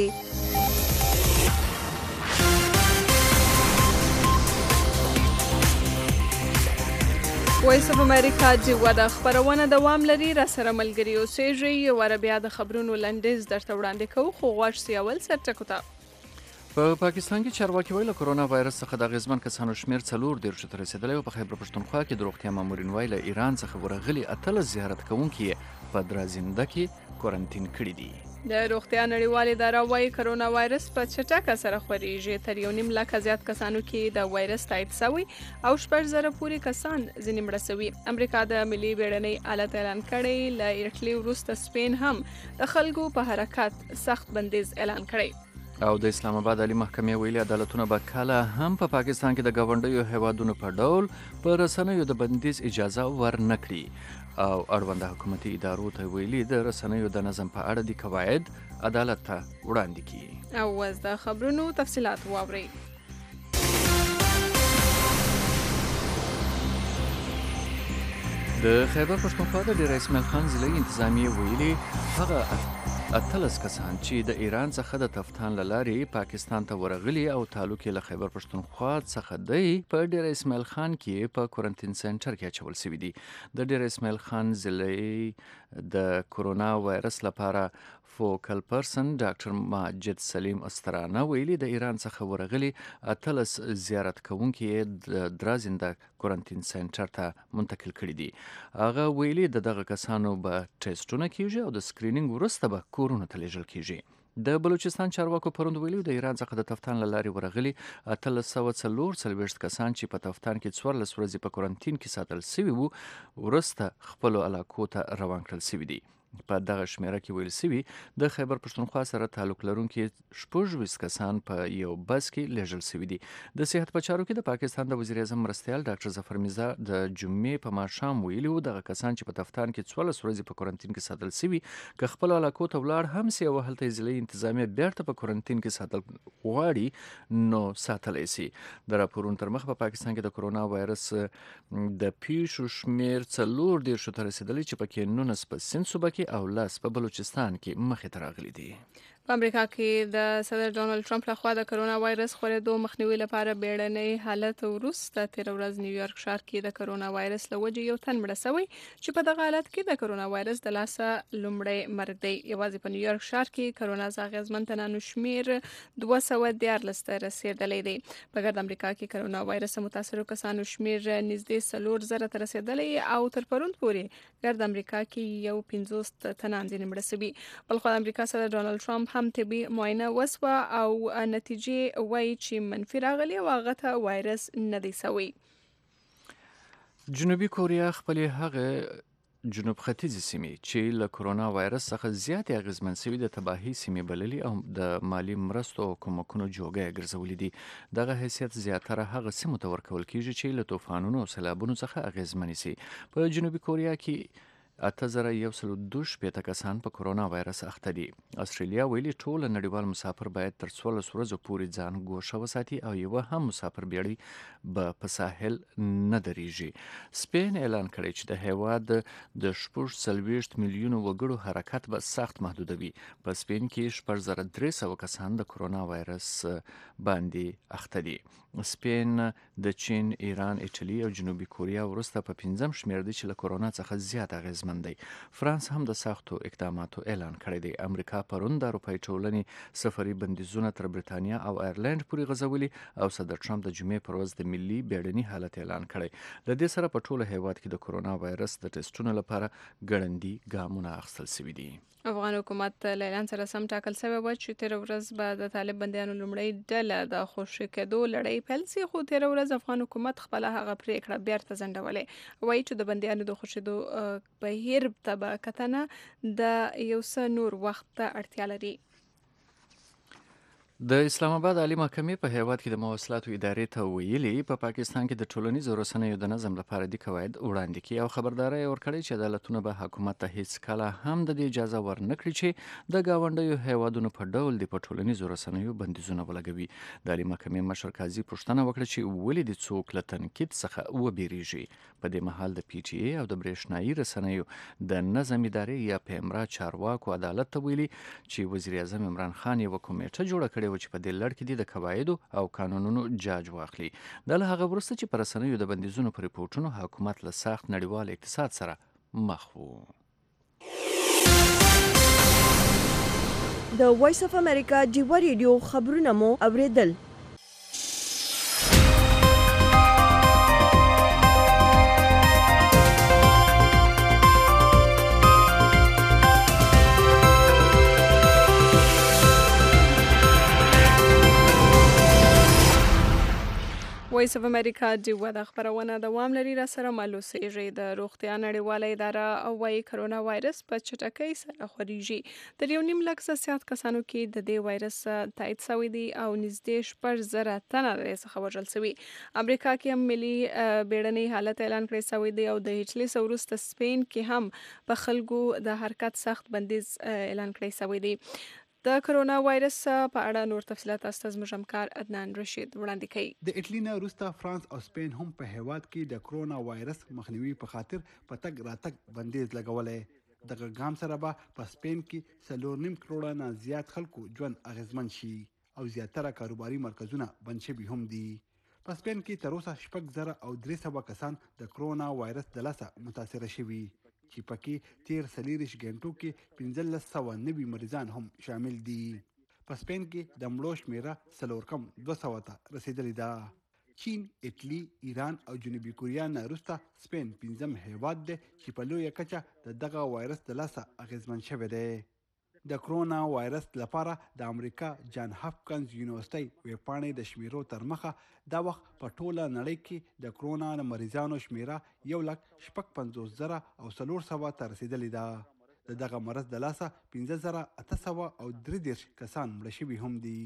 وایس اف امریکا جوه د خبرونه دوام لري را سره ملګری اوسېږي ور بیا د خبرونو لنډیز درته وړاندې کوو خو غواړ سیاول سرټکو ته په پاکستان کې چارواکي وایي له کرونا وایرس څخه د اغېزمن کسانو شمېر څلور دېرشو ته رسېدلی او په خیبر پښتونخوا کې د روغتیا مامورین وایي له ایران څخه ورغلي اتلس زیارت کوونکي یې په درازنده کې کورنټین کړي دي. د روغتیا نړیوالې اداره وایي کرونا وایرس په چټکه سره خپرېږي. تر یو نیم لکه زیات کسانو کې د وایرس تایید شوی او شپږ زره پورې کسان ځینې مړه شوي. امریکا د ملي بیړنۍ حالت اعلان کړی. له ایټالي وروسته سپین هم د خلکو په حرکت سخت بندیز اعلان کړی. او د اسلام آباد عالی محکمې ویلي عدالتونه به کله هم په پاکستان کې د ګاونډیو هیوادونو په ډول په رسنیو د بندیز اجازه ورنکړي. او اړونده حکومتي ادارو ته ویلي د رسنیو د نظم په اړه د قواعد عدالت ته وړاندې کړي. او اوس د خبرونو تفصیلات واورئ. د خیبر پښتونخوا د ډیر اسماعیل خان ضلعي انتظامیې ویلي هغه اتلس کسان چې د ایران څخه د تفتان له لارې پاکستان ته ورغلي او تعلق یې له خیبر پښتونخوا څخه دی په ډیر اسماعیل خان کې په کورنټین سنټر کې اچول شوي دي. د ډیر اسماعیل خان ضلعي د کرونا وایرس لپاره فوکل پرسن ډاکټر ماجد سلیم استرانه ویلي د ایران څخه ورغلي اتلس زیارت کوونکي د درازنده کورنټین سنټر ته منتقل کړي دي. هغه ویلي د دغه کسانو به ټیسټونه کیږي او د سکرینینګ وروسته به کورونو ته لیږل کیږي. د بلوچستان چارواکو پروند ویلي د ایران څخه د تفتان له لارې ورغلي اتلس سوه څلور څلوېښت کسان چې په تفتان کې څوارلس ورځې په کورنټین کې ساتل سوي وو وروسته خپلو علاقو ته روان کړل سوي دي. په دغه شمیره کې ویل سوي د خیبر پښتونخوا سره تعلق لرونکي شپږ ویشت کسان په یو بس کې لیږل سوي دي. د صحت په چارو کې د پاکستان د وزیر اعظم مرستیال ډاکټر ظفر میرزا د جمعې په ماښام ویلي وو دغه کسان چې په تفتان کې څوارلس ورځې په کورنټین کې ساتل سوي که خپلو علاقو ته ولاړ هم سي او هلته یې ضلعي انتظامیه بیرته په کورنټین کې ساتل غواړي نو ساتلی سي. د راپورونو تر مخه په پاکستان کې د کرونا وایرس د پیښو شمېر څلور دېرشو ته رسېدلی چې پکې نولس په سند صوبه کې او لاس په بلوچستان کې مخې ته راغلي دي. په امریکا کې د صدر ډونالد ټرمپ لخوا د کرونا وایرس خپرېدو مخنیوي لپاره بیړنۍ حالت وروسته تېره ورځ نیویارک ښار کې د کرونا وایرس له وجې یو تن مړه شوی چې په دغه حالت کې د کرونا وایرس د لاسه لومړی مرګ دی. یوازې په نیویارک ښار کې کرونا اغېزمن تنانو شمېر دوه سوه دیارلس ته رسېدلی دی. په ګرد امریکا کې کرونا وایرس متاثرو کسانو شمېر نږدې څلور زره ته رسېدلی او تر پرون پورې ګرد امریکا کې یو پنځوس تنان ځینې مړه شوي. بلخوا د امریکا صدر ډونالد ټرمپ هم طبي معاینه وسوه او نتیجې وایي چې منفي راغلي او هغه ته وایرس نه دی شوی. جنوبي کوریا خپلې هغه جنوب ختیځې سیمې چې له کرونا وایرس څخه زیاتې اغېزمن سوي د تباهي سیمې بللي او د مالي مرستو او کومکونو جوګه یې ګرځولي دي. دغه حیثیت زیاتره هغه سیمو ته ورکول کیږي چې له طوفانونو او سیلابونو څخه اغېزمنې سي. په جنوبي کوریا کې اته زره یو سل دوه شپېته کسان په کرونا وایرس اخته دي. استرالیا ویلي ټول نړیوال مسافر باید تر څوارلس ورځو پورې ځان ګوښه وساتي او یوه هم مسافر بیړۍ به په ساحل نه درېږي. سپین اعلان کړی چې د هیواد د شپږ څلوېښت میلیونو وګړو حرکت به سخت محدودوي. په سپین کې شپږ زره درې سوه کسان د کرونا وایرس باندې اخته دي. سپین د چین، ایران، ایټالي او جنوبي کوریا وروسته په پنځم شمېر دی چې له کرونا څخه زیات اغېزمن دی. فرانس هم د سختو اقداماتو اعلان کړی دی. امریکا پرون د اروپایي ټولنې سفري بندیزونه تر برېټانیا او آیرلینډ پورې غځولي او صدر ټرمپ د جمعې پر ورځ د ملي بیړني حالت اعلان کړی. له دې سره په ټوله هیواد کې د کرونا وایرس د ټیسټونو لپاره ګړندي ګامونه اخیستل شوي دي. افغان حکومت له اعلان سره سم ټاکل شوی و چې تېره ورځ به د طالب بندیانو لومړۍ ډله د خوشي کېدو لړۍ پیل سي، خو تېره ورځ افغان حکومت خپله هغه پرېکړه بیرته ځنډولې. وایي چې د بندیانو د خوشېدو بهیر ته به کتنه د یو څه نور وخت ته اړتیا لري. د اسلام آباد عالی محکمې په هیواد کې د مواصلاتو ادارې ته ویلي په پاکستان کې د ټولنیزو رسنیو د نظم لپاره د قواعد وړاندې کړي او خبرداری یې ورکړی چې عدالتونه به حکومت ته هیڅ کله هم د دې اجازه ورنکړي چې د ګاونډیو هیوادونو په ډول د په ټولنیزو رسنیو بندیزونه ولګوي. د عالی محکمې مشر قاضي پوښتنه وکړه چې ولې د څوک له تنقید څخه وبېرېږي. په دې مهال د پی ټي ای او د برېښنایي رسنیو د نظم ادارې یا پیمرا چارواکو عدالت ته ویلي چې وزیر اعظم عمران خان یوه کمیټه جوړه کړې شوی چې په دې لړ کې د قواعدو او قانونونو جاج واخلي. دا له هغه وروسته چې په رسنیو د بندیزونو په ریپورټونو حکومت له سخت نړیوال اقتصاد سره مخ و. د وایس اف امریکا ډیوا ریډیو خبرونه مو اوریدل. وایس اف امریکا ډیوا د خبرونه دوام لري. را سره مالوسیږي د روغتیا نړیواله اداره او وايي کرونا وایرس په چټکۍ سره خوريږي. تر یو نیم لک زیات کسانو کې د دې وایرس تایید شوی دی او نږدې شپږ زره تنه د څخه وژل شوي. امریکا کې هم ملي بیړنۍ حالت اعلان کړی شوی دی او د هټلې وروسته سپین کې هم په خلکو د حرکت سخت بندیز اعلان کړی شوی دی. د کرونا وایرس په اړه نور تفصیلات استاد مجمکار عدنان رشید وړاندې کوي. د اټلی نه وروسته فرانس او سپین هم په هیواد کې د کرونا وایرس مخنیوي په خاطر په تګ راتګ بندیز لګولې. دغه ګام سره به په سپین کې څلور نیم کروڑه نه زیات خلکو ژوند اغیزمن شي او زیاتره کاروباري مرکزونه بند شوي هم دي. په سپین کې تر اوسه شپږ زره او درې سوه کسان د کرونا وایرس د لاسه متاثره شوي چې پکې تیر څلېرویشت غنټو کې پنځلس سوه نوي مریضان هم شامل دي. په سپین کې د مړو شمیره څلور کم دوه سوه ته رسیدلې ده. چین، اټلی، ایران او جنوبي کوریا نه وروسته سپین پنځم هیواد دی چې په لویه کچه د دغه وایرس د لاسه اغیزمن شوی دی. د کرونا وایرس لپاره د امریکا جان هاپکنز یونیورسيټي ویبپاڼې د شمیرو تر مخه دا وخت په ټوله نړۍ کې د کرونا مریضانو شمیره یو لک شپږ پنځوس زره او څلور سوه ته رسیدلې ده. د دغه مرض د لاسه پنځه زره اته سوه او درې دېرش کسان مړه شوي هم دي.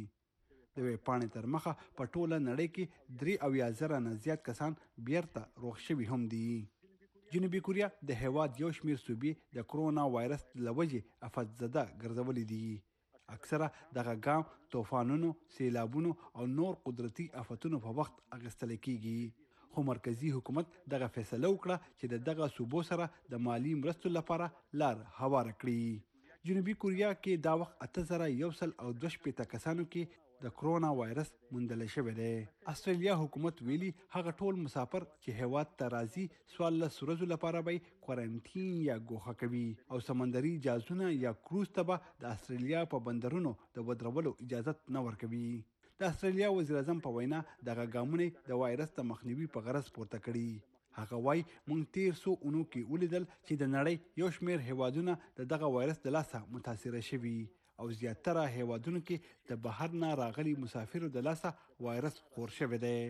د ویبپاڼې تر مخه په ټوله نړۍ کې درې اویا زره نه زیات کسان بیرته روغ شوي هم دي. جنوبي کوریا د هیواد یو شمیر صوبې د کرونا وایرس له وجې افت زده ګرځولي دي. اکثره دغه ګام طوفانونو، سیلابونو او نور قدرتي آفتونو په وخت اخیستل کیږي. خو مرکزی حکومت دغه فیصله وکړه چې د دغه صوبو سره د مالی مرستو لپاره لار هواره کړي. جنوبي کوریا کې دا وخت اته زره یو سل او دوه شپېته کسانو کې د کرونا وایرس موندل شوی دی. استرالیا حکومت ویلي هغه ټول مسافر چې هیواد ته راځي څوارلس ورځو لپاره به کوارنټین یا ګوښه کوي او سمندري جهازونه یا کروز ته به د استرالیا په بندرونو د ودرولو اجازت نه ورکوي. د استرالیا وزیر اعظم په وینا دغه ګامونه د وایرس د مخنیوي په غرض پورته کړي. هغه وایي موږ تیر څو اونو کې ولیدل چې د نړۍ یو شمیر هیوادونه د دغه وایرس د لاسه متاثره شوي او زیاتره هیوادونو کې د بهر نه راغلي مسافرو د لاسه وایرس خور شوی دی.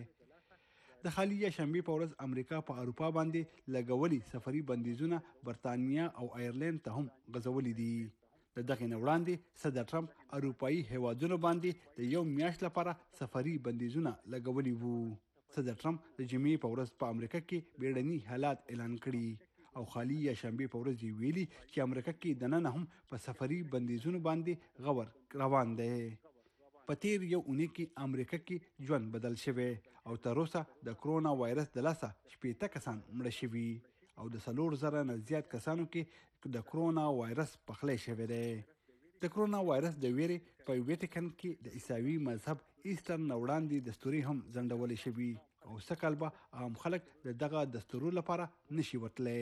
د خالي شنبې په ورځ امریکا په اروپا باندې لګولي سفري بندیزونه برتانیا او آیرلند ته هم غځولي دي. د دغې نه وړاندې صدر ټرمپ اروپایي هیوادونو باندې د یو میاشت لپاره سفري بندیزونه لګولي وو. صدر ټرمپ د جمعې په ورځ په امریکا کې بیړني حالات اعلان کړي او خالي یا شنبې په ورځ یې ویلي چې امریکا کې دننه هم په سفري بندیزونو باندې غور روان دی. په تیر یو اونۍ کې امریکا کې ژوند بدل شوی او تر اوسه د کرونا وایرس د لاسه شپېته کسان مړه شوي او د څلور زره نه زیات کسانو کې د کرونا وایرس پخلی شوی دی. د کرونا وایرس د ویرې په ویټیکن کې د عیسوي مذهب ایسټر نه وړاندې دستوري هم ځنډولې شوي او سږ کال به عام خلک د دغه دستورو لپاره نشي ورتلی.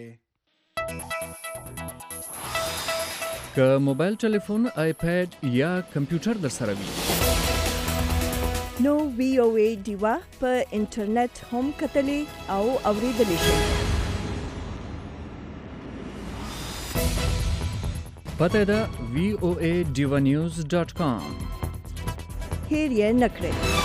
که موبایل ټلیفون، آیپیډ یا کمپیوټر در سره وي نو وی او ای ډیوا په انټرنیټ هم کتلی او اوریدلی شئ. پته ده وی او ای ډیوا نیوز ډاټ کام. هیر یې نه کړئ.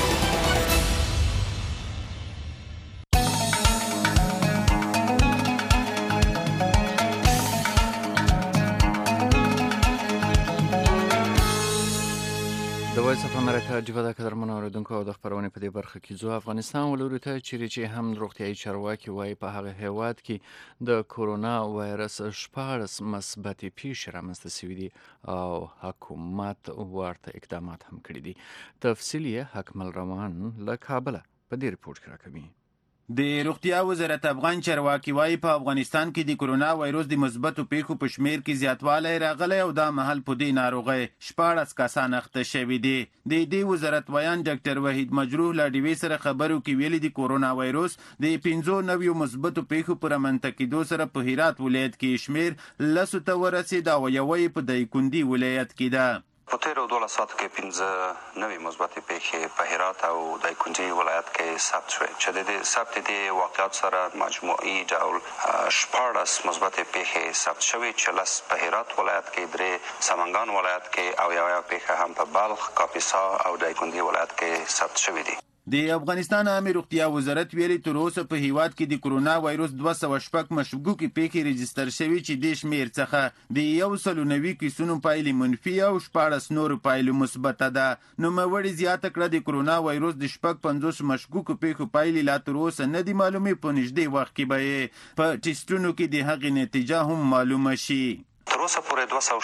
د وایس اف امریکا ډیوا د قدرمنو اوریدونکو او د خبرونې په دې برخه کې ځو افغانستان ولوري ته چیرې چې هم روغتیايي چارواکي وایي په هغه هیواد کې د کرونا وایرس شپاړس مثبتې پیښې رامنځته شوي دي او حکومت ورته اقدامات هم کړي دي. تفصیل یې حکمل روان له کابله په دې ریپورټ کې راکوي. د روغتیا وزارت افغان چارواکي وايي په افغانستان کې د کرونا وایروس د مثبتو پیښو په شمیر کې زیاتوالی راغلی او دا مهال په دې ناروغۍ شپاړس کسان اخته شوي دي. د دې وزارت ویان ډاکټر وحید مجروح له ډیوې سره خبرو کې ویلي د کرونا وایروس د پنځو نویو مثبتو پیښو په رامنځته کېدو سره په هرات ولایت کې شمیر لسو ته ورسېد او یوه یې په دایکنډي ولایت کې ده. په تیرو دولس ساعتو کې پنځه نوې مثبتې پیښې په هرات او دایکنډي ولایت کې ثبت شوې چې د دې ثبت دې واقعیت سره مجموعي ډول شپاړس مثبتې پیښې ثبت شوې چې لس په هرات ولایت کې، درې سمنګان ولایت کې او یوه پیښه هم په بلخ، کاپیسا او دایکنډي ولایت کې ثبت شوې دي. د افغانستان عامه روغتیا وزارت ویلي تر اوسه په هیواد کې د کرونا وایروس دوه سوه شپږ مشکوکې پیښې رجستر شوي چې د شمیر څخه د یو سلو نوي کیسونو پایلې منفي او شپاړس نورو پایلو مثبته ده. نوموړي زیاته کړه د کرونا وایروس د شپږ پنځوس مشکوکو پیښو پایلې لا تر اوسه نه دي معلومې، په نږدې وخت کې به یې په ټیسټونو کې د هغې نتیجه هم معلومه شي. تر اوسه پورې دوه سوه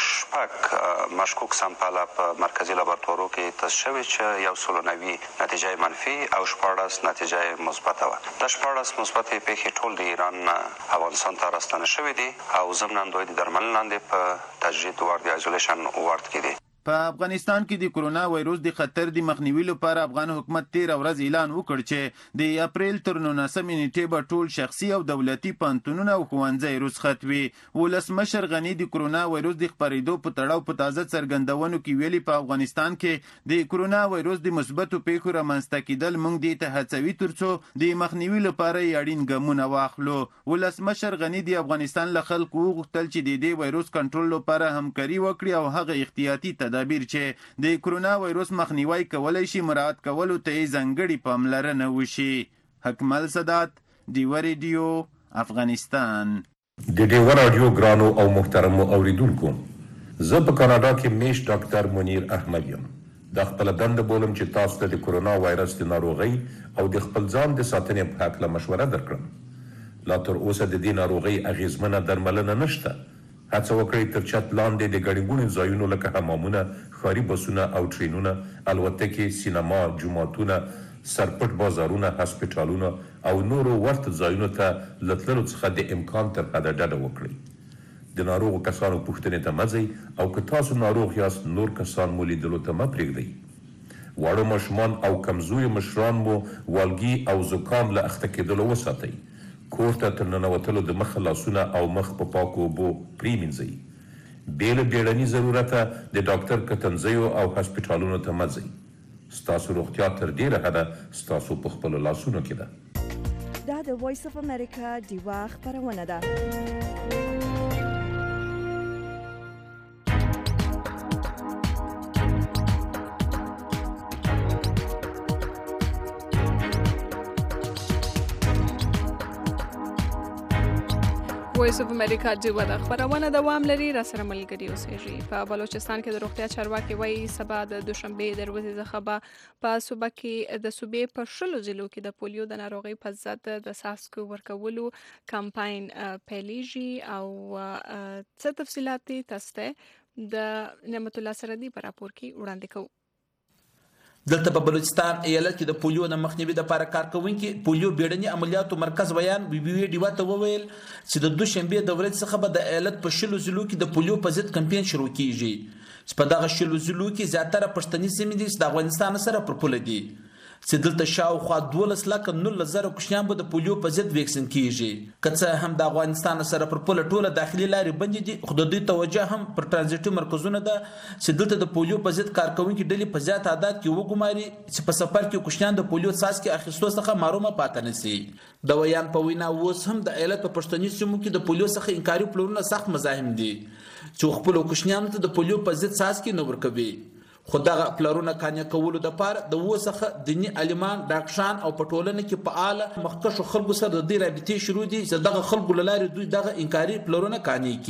شپږ مشکوک سمپله په مرکزي لابراتوارو کې تست شوي چې یو سلو نوي نتیجه منفي او شپاړس نتیجه مثبته وه. دا شپاړس مثبتې پیښې ټول د ایران افغانستان ته راستنه شوي دي او ضمناً دوی د درملنې لاندې په تجدید وارد یا ایزولیشن وارد کې دي. په افغانستان کې د کرونا وایروس د خطر د مخنیوي لپاره افغان حکومت تیره ورځ اعلان وکړ چې د اپریل تر نولسمې نیټې به ټول شخصي او دولتي پوهنتونونه او ښوونځي رخصت وي. ولسمشر غني د کرونا وایروس د خپرېدو په تړاو په تازه څرګندونو کې ویلي په افغانستان کې د کرونا وایروس د مثبتو پیښو رامنځته کېدل موږ دې ته هڅوي تر څو د مخنیوي لپاره یې اړین ګامونه واخلو. ولسمشر غني د افغانستان له خلکو وغوښتل چې د دې وایروس کنټرول لپاره همکاري وکړي او هغه احتیاطي تدابیر تدابیر چې د کرونا وایروس مخنیوي کولای شي مراعات کولو ته ځانګړي پاملرنه وشي. حکمل سادات، ډیوه ریډیو، افغانستان. د ډیوه راډیو ګرانو او محترمو اوریدونکو، زه په کاناډا کې میش ډاکټر منیر احمد یم. د خپل دنده بولم چې تاسو ته د کرونا وایرس د ناروغۍ او د خپل ځان د ساتنې په هکله مشوره درکړم. لا تر اوسه د دې ناروغۍ اغیزمنه درملنه نشته. هڅه وکړئ تر چت لاندې د ګڼې ګوڼې ځایونو لکه حمامونه، ښاري بسونه او ټرینونه، الوتکې، سینما، جوماتونه، سرپټ بازارونه، هسپټالونه او نورو ورته ځایونو ته له تللو څخه د امکان تر حده ډډه وکړئ. د ناروغو کسانو پوښتنې ته مه ځئ او که تاسو ناروغ یاست نور کسان مو لیدلو ته مه پرېږدئ. واړه ماشومان او کمزوري مشران مو والګي او زکام له اخته کېدلو وساتئ. کور ته تر ننوتلو د مخه لاسونه او مخ په پاکو اوبو پرېمینځئ. بې له بیړني ضرورته د ډاکټر کتنځیو او هسپټالونو ته مه ځئ. ستاسو روغتیا تر ډېره حده ستاسو په خپلو لاسونو کې ده. دا د وایس اف امریکا ډیوه خپرونه ده. وایس اف امریکا ډیوه د خبرونه دوام لري. را سره ملګري اوسېږي. په بلوچستان کې د روغتیا چارواکي وایي سبا د دوشنبې د ورځې څخه به په صوبه کې د صوبې په شلو ضلعو کې د پولیو د ناروغۍ په ضد د څاڅکو ورکولو کمپاین پیلیږي. او څه تفصیلات دي تاسو ته د نعمت الله سردي په راپور کې وړاندې کوو. دلته په بلوچستان ایالت کې د پولیو د مخنیوي لپاره کار کوونکي پولیو بیړني عملیاتو مرکز ویان بي بي ډیوه ته وویل چې د دوشنبې د ورځې څخه به د ایالت په شلو ضلعو کې د پولیو په ضد کمپاین شروع کیږي. چې په دغه شلو ضلعو کې زیاتره پښتني سیمې دي چې د افغانستان سره پر پوله دي. چې دلته شاوخوا دولس لکه نولس زره کوچنیان به د پولیو په ضد ویکسین کیږي. که څه هم د افغانستان سره پر پوله ټوله داخلي لارې بندې دي، خو د دوی توجه هم پر ترانزیټي مرکزونه ده چې دلته د پولیو په ضد کارکوونکي ډلې په زیات تعداد کې وګماري چې په سفر کې کوچنیان د پولیو څاڅکي اخیستو څخه محرومه پاتې نه سي. د ویان په وینا اوس هم د ایالت په پښتني سیمو کې د پولیو څخه انکاري پلانونه سخت مزاحم دي چې خپل کوچنیانو ته د پولیو په ضد څاڅکي نه ورکوي. خو دغه پلانونه قانع کولو لپاره د وسخه دیني عالمان، ډاکټران او په ټولنه کې فعال مخکښو خلکو سره د دې رابطې شروع دي چې دغه خلکو له لارې دوی دغه انکاري پلانونه قانع کړي.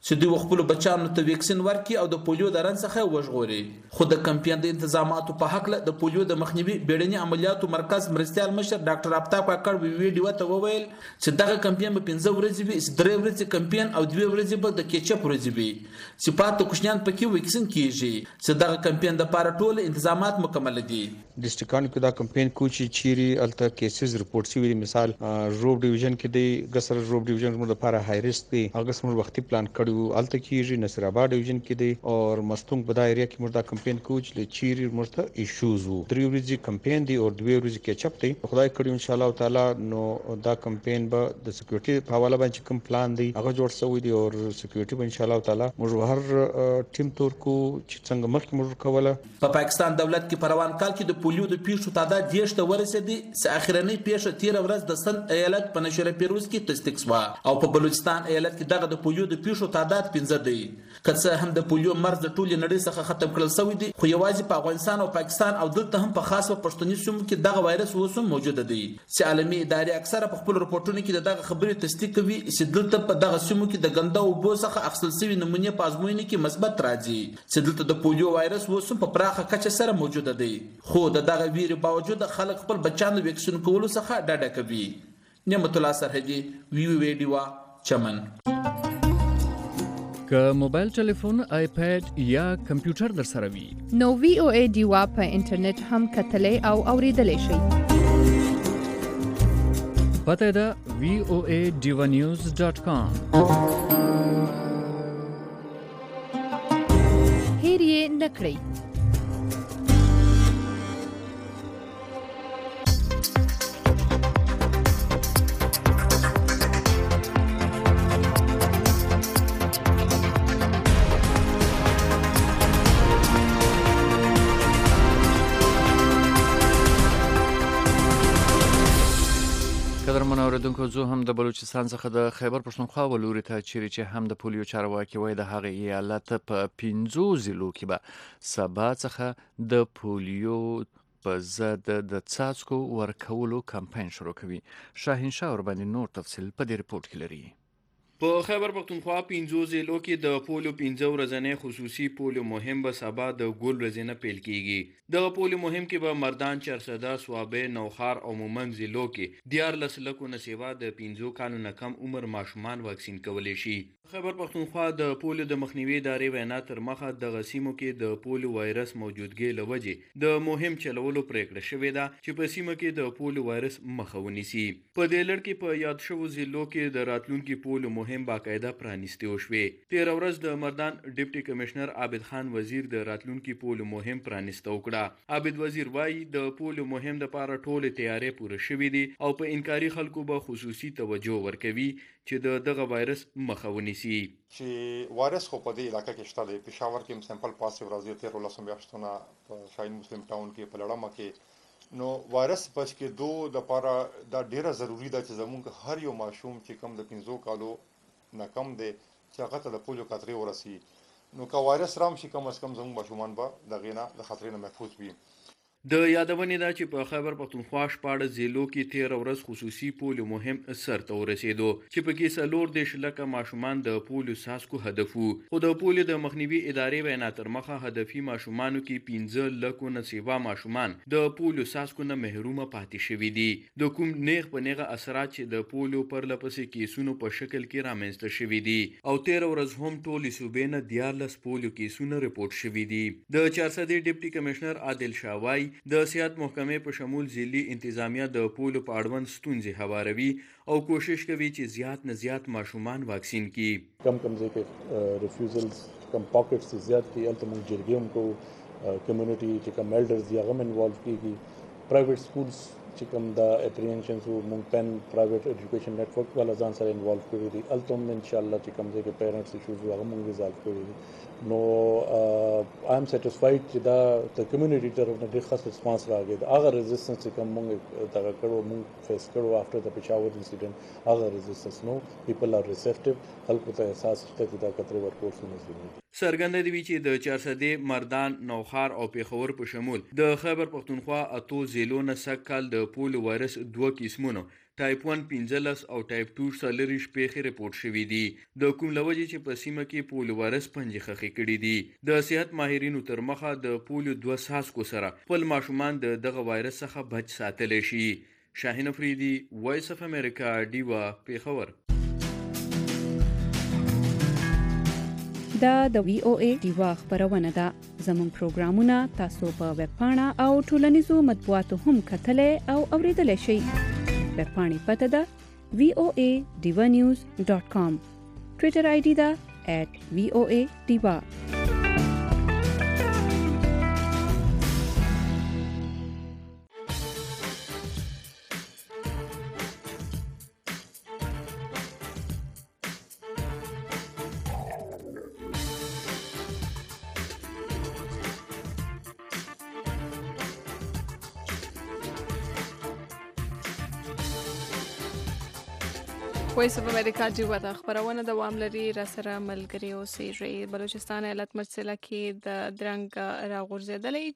چې دوی خپل بچانو ته ویکسین ورکړي او د پولیو د رنځ څخه وژغوري. خو د کمپاین د انتظاماتو په حق د پولیو د مخنیوي بیړني عملیاتو مرکز مرستیال مشر ډاکټر آفتاب کاکړ وی وی ډیو ته وویل چې دغه کمپاین په پنځه ورځې وي، درې ورځې کمپاین او دوه ورځې به د کیچپ ورځې وي چې پاتې کوشنیان پکې ویکسین کیږي چې دغه کمپاین د لپاره ټول انتظامات مکمل دي. ډیسټریکټانو کې دا کمپاین کوچی چيري الته کیسز رپورټ شوی مثال روب ډیویژن کې دی ګسر روب ډیویژن موږ لپاره های ریسک دی هغه سم وختي پلان کړو الته کیږي نصر آباد ډیویژن کې دی او مستونګ په دا ایریا کې موږ دا کمپاین کوچ ل چيري مرته ایشوز وو درې ورځې کمپاین دی او دوه ورځې کې چپ دی خدای کړی ان شاء الله تعالی نو دا کمپاین به د سکیورټي په حواله باندې کوم پلان دی هغه جوړ شوی دی او سکیورټي به ان شاء الله تعالی موږ هر ټیم تور کو چې څنګه مخکې موږ کوله. په پاکستان دولت کې په روان کال کې د پولیو د پیښو تعداد دیش ته ورسېدی چې اخرنۍ پیښه تیر ورځ د سند ایالت په نشره پیروز کې تصدیق شوه او په بلوچستان ایالت کې دغه د پولیو د پیښو تعداد پنځه دی. که څه هم د پولیو مرض د ټولې نړۍ څخه ختم کړل شوی دی خو یوازې په افغانستان او پاکستان او دلته هم په خاص په پښتوني سیمو کې دغه وایرس اوس هم موجود دی چې عالمي ادارې اکثره په خپل رپورټونو کې دغه خبرې تصدیق کوي چې دلته په دغه سیمو کې د ګنده اوبو څخه اخیستل شوي نمونې په ازموینې کې مثبت راځي چې دلته د پولیو وایرس اوس هم په پراخه کچه سره موجود دی. خو د دغه ویرې باوجود خلک خپل بچیان د ویکسین کولو څخه ډډه کوي. نعمت الله سرحدي وی وی ډیوا چمن. که موبایل ټلیفون آیپاد یا کمپیوټر در سره وي نو وی او ای ډیوا په انټرنیټ هم کتلی او اوریدلی شئ. پته ده وی او ای ډیوا نیوز ډاټ کام. هیر یې نه کړئ. قدرمن اوریدونکو زه هم د بلوچستان څخه د خیبر پښتونخوا ولوري ته چیرې چې هم د پولیو چارواکي وای د هغه ایالت په پنځو ضلعو کې به سبا څخه د پولیو په ضد د څاڅکو ورکولو کمپاین شروع کوي. شاهین شاه ور باندې نور تفصیل په دې ریپورت کې لري. په خیبر پښتونخوا پنځو ضلعو کې د پولیو پنځه ورځنی خصوصي پولیو مهم به سبا د ګل ورځې نه پیل کیږي. د پولیو مهم کې به مردان، چرسده، سوابه، نوخار او مومند ضلعو کې دیارلس لکو نه سیوا د پنځو کالو نه کم عمر ماشومان واکسین کولی شي. خیبر پښتونخوا د پولیو د مخنیوي ادارې وینا تر مخه د سیمو کې د پولیو وایرس موجودګي لوجې د مهم چلولو پریکړه شوې ده چې په سیمه کې د پولیو وایرس مخه ونیسي. په دې لړ کې په یاد شوو ضلعو کې د راتلونکي پولیو مهم باقاعده پرانیستي وشوې. تیر ورځ د مردان ډیپټي کمشنر عابد خان وزیر د راتلونکي پولیو مهم پرانیسته وکړه. عابد وزیر وایي د پولیو مهم د لپاره ټولې تیارې پوره شوې دي او په انکاري خلکو به خصوصي توجه ورکوي چې د دغه وایرس مخه ونیسي. چې وایرس خو په دې علاقې کې شته دی. پېښور کې هم سیمپل پاسې ورځي تیر ولسم میاشتونه په شاهین مسلم ټاون کې په لړمه کې نو وایرس بچ کېدو لپاره دا ډیره ضروری ده چې زموږ هر یو ماشوم چې کم د پنځو کالو نه کم دی چې هغه ته د پولیو قطرې ورسي. نو که وایرس رام شي کم از کم زموږ ماشومان به دغې نه د خطرې نه محفوظ وي. د یادونې ده چې په خیبر پښتونخوا شپاړس ضلعو کې تیر ورځ خصوصي پولیو مهم سرته ورسېدو چې پکې څلور دېرش لکه ماشومان د پولیو څاڅکو هدف وو. خو د پولیو د مخنیوي ادارې وینا تر مخه هدفي ماشومانو کې پنځه لکو نه سیوا ماشومان د پولیو څاڅکو نه محرومه پاتې شوي دي. د کوم نیغ په نیغه اثرات چې د پولیو پرلپسې کیسونو په شکل کې رامنځته شوي دي او تیر ورځ هم ټولې صوبې نه دیارلس پولیو کیسونه رپورټ شوي دي. د چارسدې ډیپټي کمشنر عادل شاه وایي د صحت محکمې په شمول ځلي انتظامیه د پولیو په اړوند ستونزې هواروي او کوشش کوي چې زیات نه زیات ماشومان واکسین کړي. کم کم ځای کې ریفیوزلز کم پاکټس زیات کې الته موږ جرګې هم کوو. کمیونټي چې کوم ایلډرز دي هغه هم انوالو کېږي. پرایویټ سکولز چې کوم د اپریهنشنز وو موږ پین پرایویټ ایجوکیشن نیټورک والا ځان سره انوالو کړي دي. الته هم انشاءالله چې کوم ځای کې پیرنټس ایشوز وو هغه موږ ریزالو کړي دي. نو آی ایم سیټسفاید چې دا د کمیونټي طرف نه ډېر ښه ریسپانس راغی. د هغه ریزسټنس چې کوم موږ دغه کړو موږ فیس کړو افټر د پېښور انسیډنټ هغه ریزسټنس نو پیپل آر ریسپټیو. خلکو ته احساس شته چې دا کترې ورکول شي نشي. څرګنده دی چې د چارسدې، مردان، نوخار او پېښور په شمول د خیبر پښتونخوا اتو ضلعو نه سږ کال د پولیو وایرس دوه قسمونو ټایپ ون پنځلس او ټایپ ټو څلورویشت پیښې رپورټ شوې دي. د کوم لوجې چې په سیمه کې پولیو وایرس پنجې خښې کړي دي. د صحت ماهرینو تر مخه د پولیو دوه څاڅکو سره خپل ماشومان د دغه وایرس څخه بچ ساتلی شي. شاهین افریدي، وایس اف امریکا، ډیوا، پیښور. دا د وی او ای ډیوا خبرونه ده. زموږ پروګرامونه تاسو په ویب پاڼه او ټولنیزو مطبوعاتو هم کتلی او اوریدلی شئ. ویب پاڼې پته ده وی او ای ډیوا نیوز ډاټ کام. ټویټر آی ډي ده ایټ وی او ای ډیوا. وایس اف امریکا ډیوا د خبرونه دوام لري. را سره ملګري اوسئ. بلوچستان ایالت مرسله کې د درنګ راغورځېدلې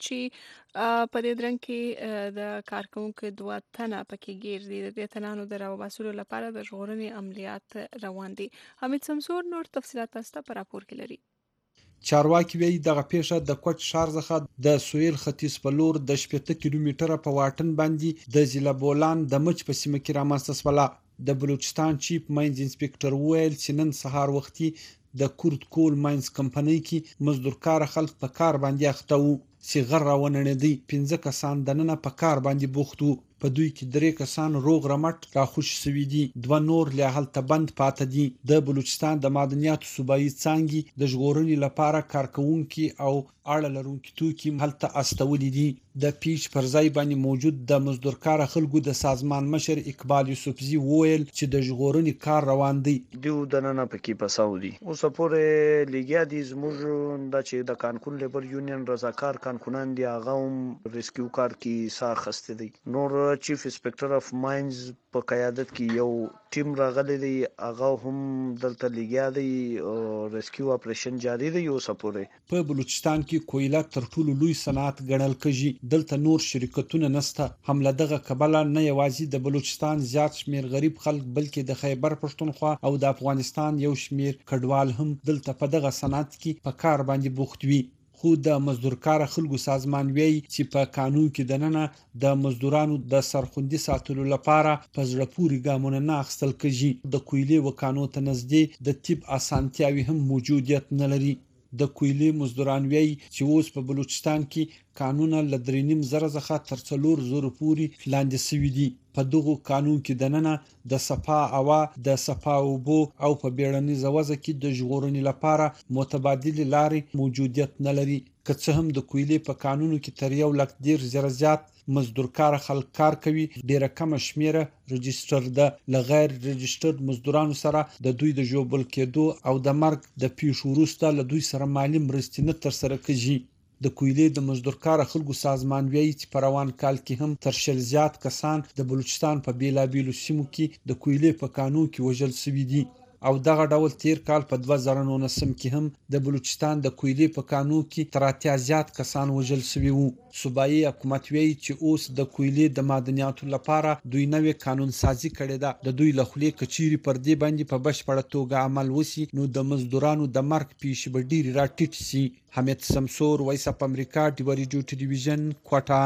چې په دې درنګ کې د کارکونکو دوه تنه پکې ګیر دي. د دې تنانو د راوباسلو لپاره د ژغورنې عملیات روان دي. حمید سمسور نور تفصيلات تاسو ته په راپور کې لري. چارواکي وایي دغه پیښه د کوټ ښار څخه د سویل ختیځ په لور د شپږ کیلومتره په واټن باندې د ضلع بولان د مچ په سیمه کې رامنځته شوه. د بلوچستان چیف ماینز انسپکټر ویل چې نن سهار وختي د کورت کول ماینز کمپنۍ کې مزدورکار خلک په کار باندې اخته وو چې غر راونړېدی. پنځه کسان دننه په کار باندې بوخت وو. په دوی کې درې کسان روغ رمټ راخوش شوي دي. دوه نور لا هلته بند پاتې دي. د بلوچستان د معدنیاتو صوبایي څانګې د ژغورنې لپاره کارکونکي او اړه لرونکي توکي هلته استولي دي. د پیچ پر ځای باندې موجود د مزدورکار خلکو د سازمان مشر اقبال یوسفزي وویل چې د ژغورنې کار روان دی. دیو دننه پکې پساو دي. اوس پورې لګیا دي زموږ د چې د کانکون لیبر یونین رضاکار کانکونان دي هغه هم ریسکیو کار کې ساه خسته دي. نور چیف انسپکټر اف ماینز په قیادت کې یو ټیم راغلی دی. هغه هم دلته لګیا دی. ریسکیو اپریشن جاری دی. اوس پورې په بلوچستان کې کویلا تر ټولو لوی صنعت ګڼل کېږي. دلته نور شرکتونه نسته. هم له دغه کبله نه یوازې د بلوچستان زیات شمیر غریب خلک بلکې د خیبر پښتونخوا او د افغانستان یو شمیر کډوال هم دلته په دغه صنعت کې په کار باندې بوخت وي. خو د مزدورکار خلکو سازمان وی چې په قانون کې دننه د مزدورانو د سرخوندي ساتلو لپاره په زړه پورې ګامونه نه اخیستل کېږي. د کویلې وکانو ته نږدې د طب اسانتیاوي هم موجودیت نه لري. د کویلې مزدوران وی چې اوس په بلوچستان کې قانونا ل درې نیم زره څخه تر څلور زره پورې لاندې شوي دي. په دغه قانون کې دننه د صفا هوا، د صفا اوبو او په بیړني زوازه کې د ژغورنې لپاره متبادل لارې موجودیت نه لري. که څه هم د کویلې په قانونو کې تر یو لک ډیر زره زیات مزدورکار خلک کار کوي، ډیره کم شمیره رجستر ده. لغیر رجسترد مزدورانو سره د دوی د جوبل کېدو او د مرګ د پیښو وروسته له دوی سره مالی مرستې نه ترسره کیږي. د کویلې د مزدورکار خلکو سازمان وایي چې په روان کال کې هم تر شل زیات کسان د بلوچستان په بیلابیلو سیمو کې د کویلې په قانون کې وژل شوي دي. او دغه ډول تیر کال په دوه زره نولسم کې هم د بلوچستان د کویلې په قانون کې تر اتیا زیات کسان وژل شوي وو. صوبایي حکومت وایي چې اوس د کویلې د معدنیاتو لپاره دوی نوې قانون سازي کړې ده. د دوی له خولې کچيري پر دې باندې په بشپړه توګه عمل وسی نو د مزدورانو د مرګ پیښې به ډېرې راټیټ شي. حمید سمسور، وایس اف امریکا، ډیوا ریډیو ټلویزیون، کوټه.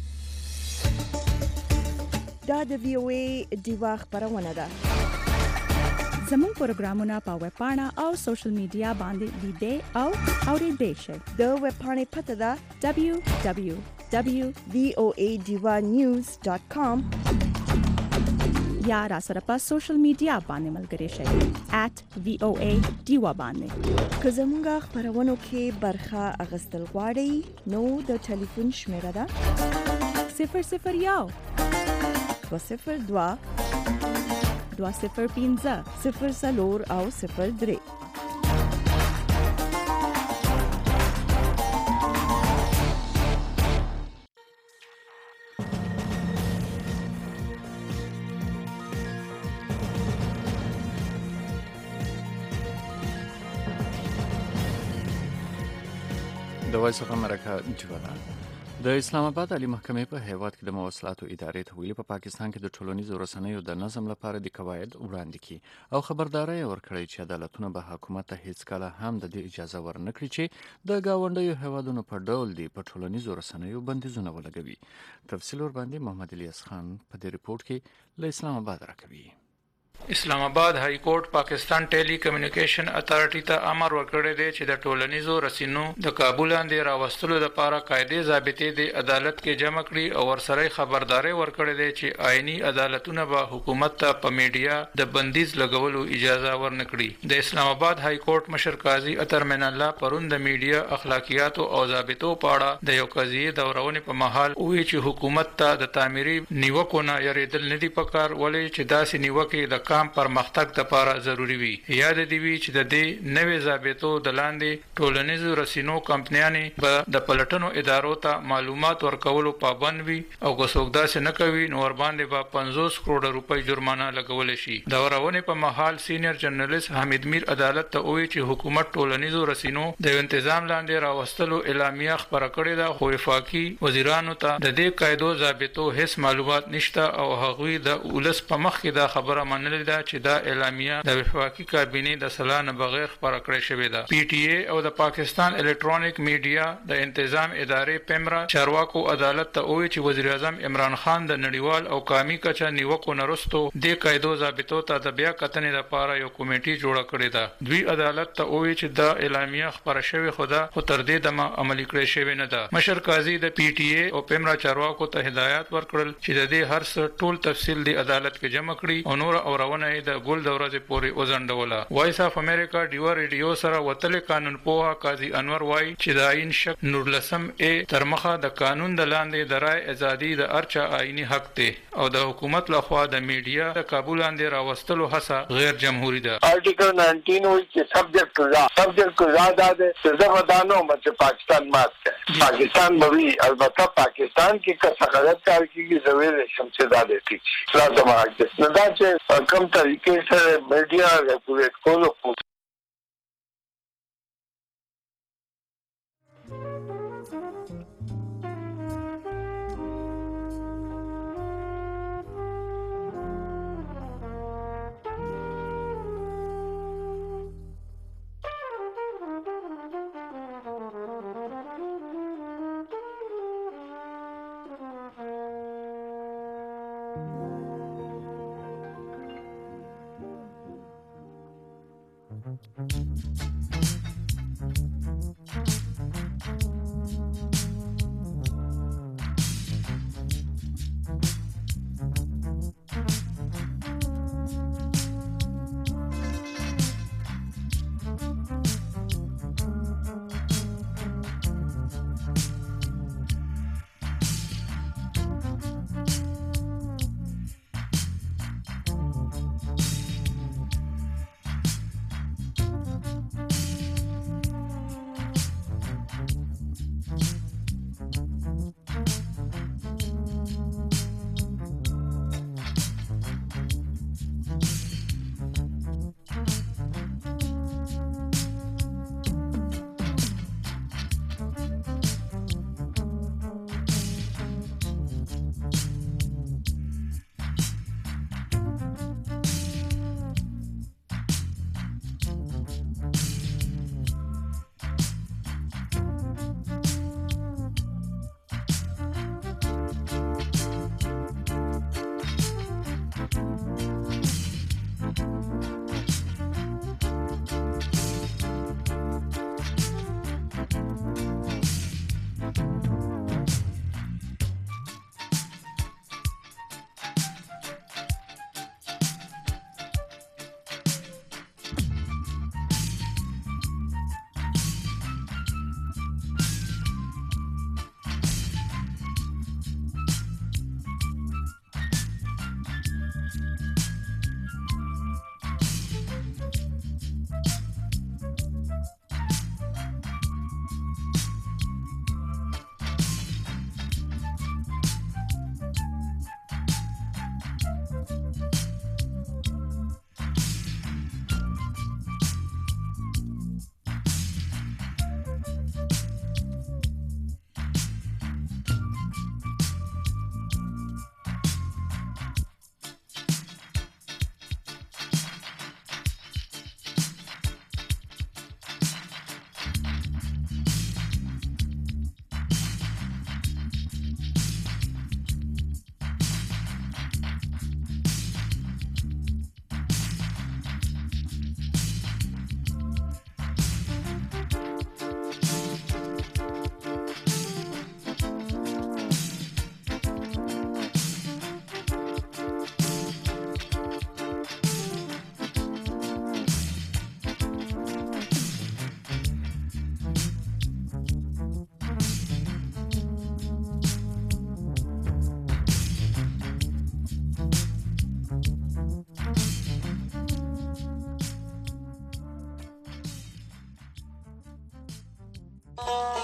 دا د وی او ای ډیوا خبرونه ده. زموږ پروګرامونه په ویب پاڼه او سوشل میډیا باندې لیدئ او اوریدئ شئ. د ویب پاڼې پته ده دبلیو دبلیو دبلیو وی او ای ډیوا نیوز ډاټ کام یا را سره په سوشل میډیا باندې ملګري شئ ایٹ وی او ای ډیوا باندې. که زموږ خبرونو کې برخه اخیستل غواړئ نو د ټلیفون شمیره ده صفر صفر یو دوه صفر دوه دوه صفر پنځه صفر څلور او صفر درې. د وایس اف امریکا ډیوا. د اسلام آباد عالی محکمې په هیواد کې د مواصلاتو ادارې ته ویلي په پاکستان کې د ټولنیزو رسنیو د نظم لپاره د قواعد وړاندې کړي او خبرداري ورکړي چې عدالتونه به حکومت ته هیڅ کله هم د دې اجازه ورنکړي چې د گاونډیو هیوادونو په ډول دی په ټولنیزو رسنیو بندیزونه ولګوي. تفصیل ور باندې محمد الیاس خان په دې ریپورت کې له اسلام آباد راکوي. اسلام آباد های کورټ پاکستان ټیلی کمیونیکیشن اتارټی ته امر ورکړی دی چې د ټولنیزو رسنیو د کابل لاندې راوستلو لپاره قاعده ضابطې د عدالت کې جمع کړي او ورسره خبرداري ورکړی دی چې آئینی عدالتونه به حکومت ته په میډیا د بندیز لګولو اجازه ورنکړي. د اسلام آباد های کورټ مشر قاضي اطهر من الله پرون د میډیا اخلاقیات او ضابطو په اړه د یو قضیه دورونه په محل وی چې حکومت ته د تعمیري نیوکو نه یریدل نه دی پکار ولې چې داسې نیوکې د کام پرمختګ لپاره ضروری وي. یاد دی وی چې د دې نوې ضابطو د لاندې ټولنیزو رسنیو کمپنیانې به د پلټنو ادارو ته معلومات ورکولو پابند وي او که څوک داسې نه کوي نو ور باندې به پنځوس کروڑ روپۍ جرمانه لګول شي. د ورونه په محل سینیئر جرنالیست حمید میر عدالت ته وی چې حکومت ټولنیزو رسنیو د تنظیم لاندې راوستلو اعلامیه خبره کړې ده خو وفاقي وزیرانو ته د دې قاعده ضابطو هیڅ معلومات نشته او هغوی د ولس په مخ کې دا خبره منلې ده چې دا اعلامیه د وفاقي کابینې د صلاح بغیر خبره کړې شوې ده. پی ټی ای او د پاکستان الکترونیک میډیا د تنظیم ادارې پیمرا چارواکو عدالت ته وی چې وزیر اعظم عمران خان د نړیوال او قومي کچه نیوکو نرستو د قاعده ضابطو ته د بیا کتنې لپاره یو کمیټي جوړه کړې ده. دوی عدالت ته وی چې د اعلامیه خبره شوې خدا خو تر دې دمه عملي کړې شوې نه ده. مشر قاضي د پی ټی ای او پیمرا چارواکو ته هدایت ورکړل چې د دې هر څه ټول تفصیل د عدالت کې جمع کړي او نور اورونه د ګل د ورځې پورې وزنډوله. وایس اف امریکا ډیو ریډیو سره وتل قانون پوها قاضي انور وای چې د آئین شک نور لسم ا تر مخه د قانون د لاندې د رائے ازادي د ارچا آئینی حق دی او د حکومت لخوا د میډیا د کابل لاندې راوستلو هڅه غیر جمهوری ده. آرټیکل نائنټین وایي چې سبجیکټ قضا سبجیکٹ قضا ده چې ودانو چې پاکستان مات کړي. پاکستان بوي البته پاکستان کې که غلط کار کیږي زویل شمسداد دي لازم راځي. نو دا چې کوم طریقې سره میډیا ریګولیټ کولو شي.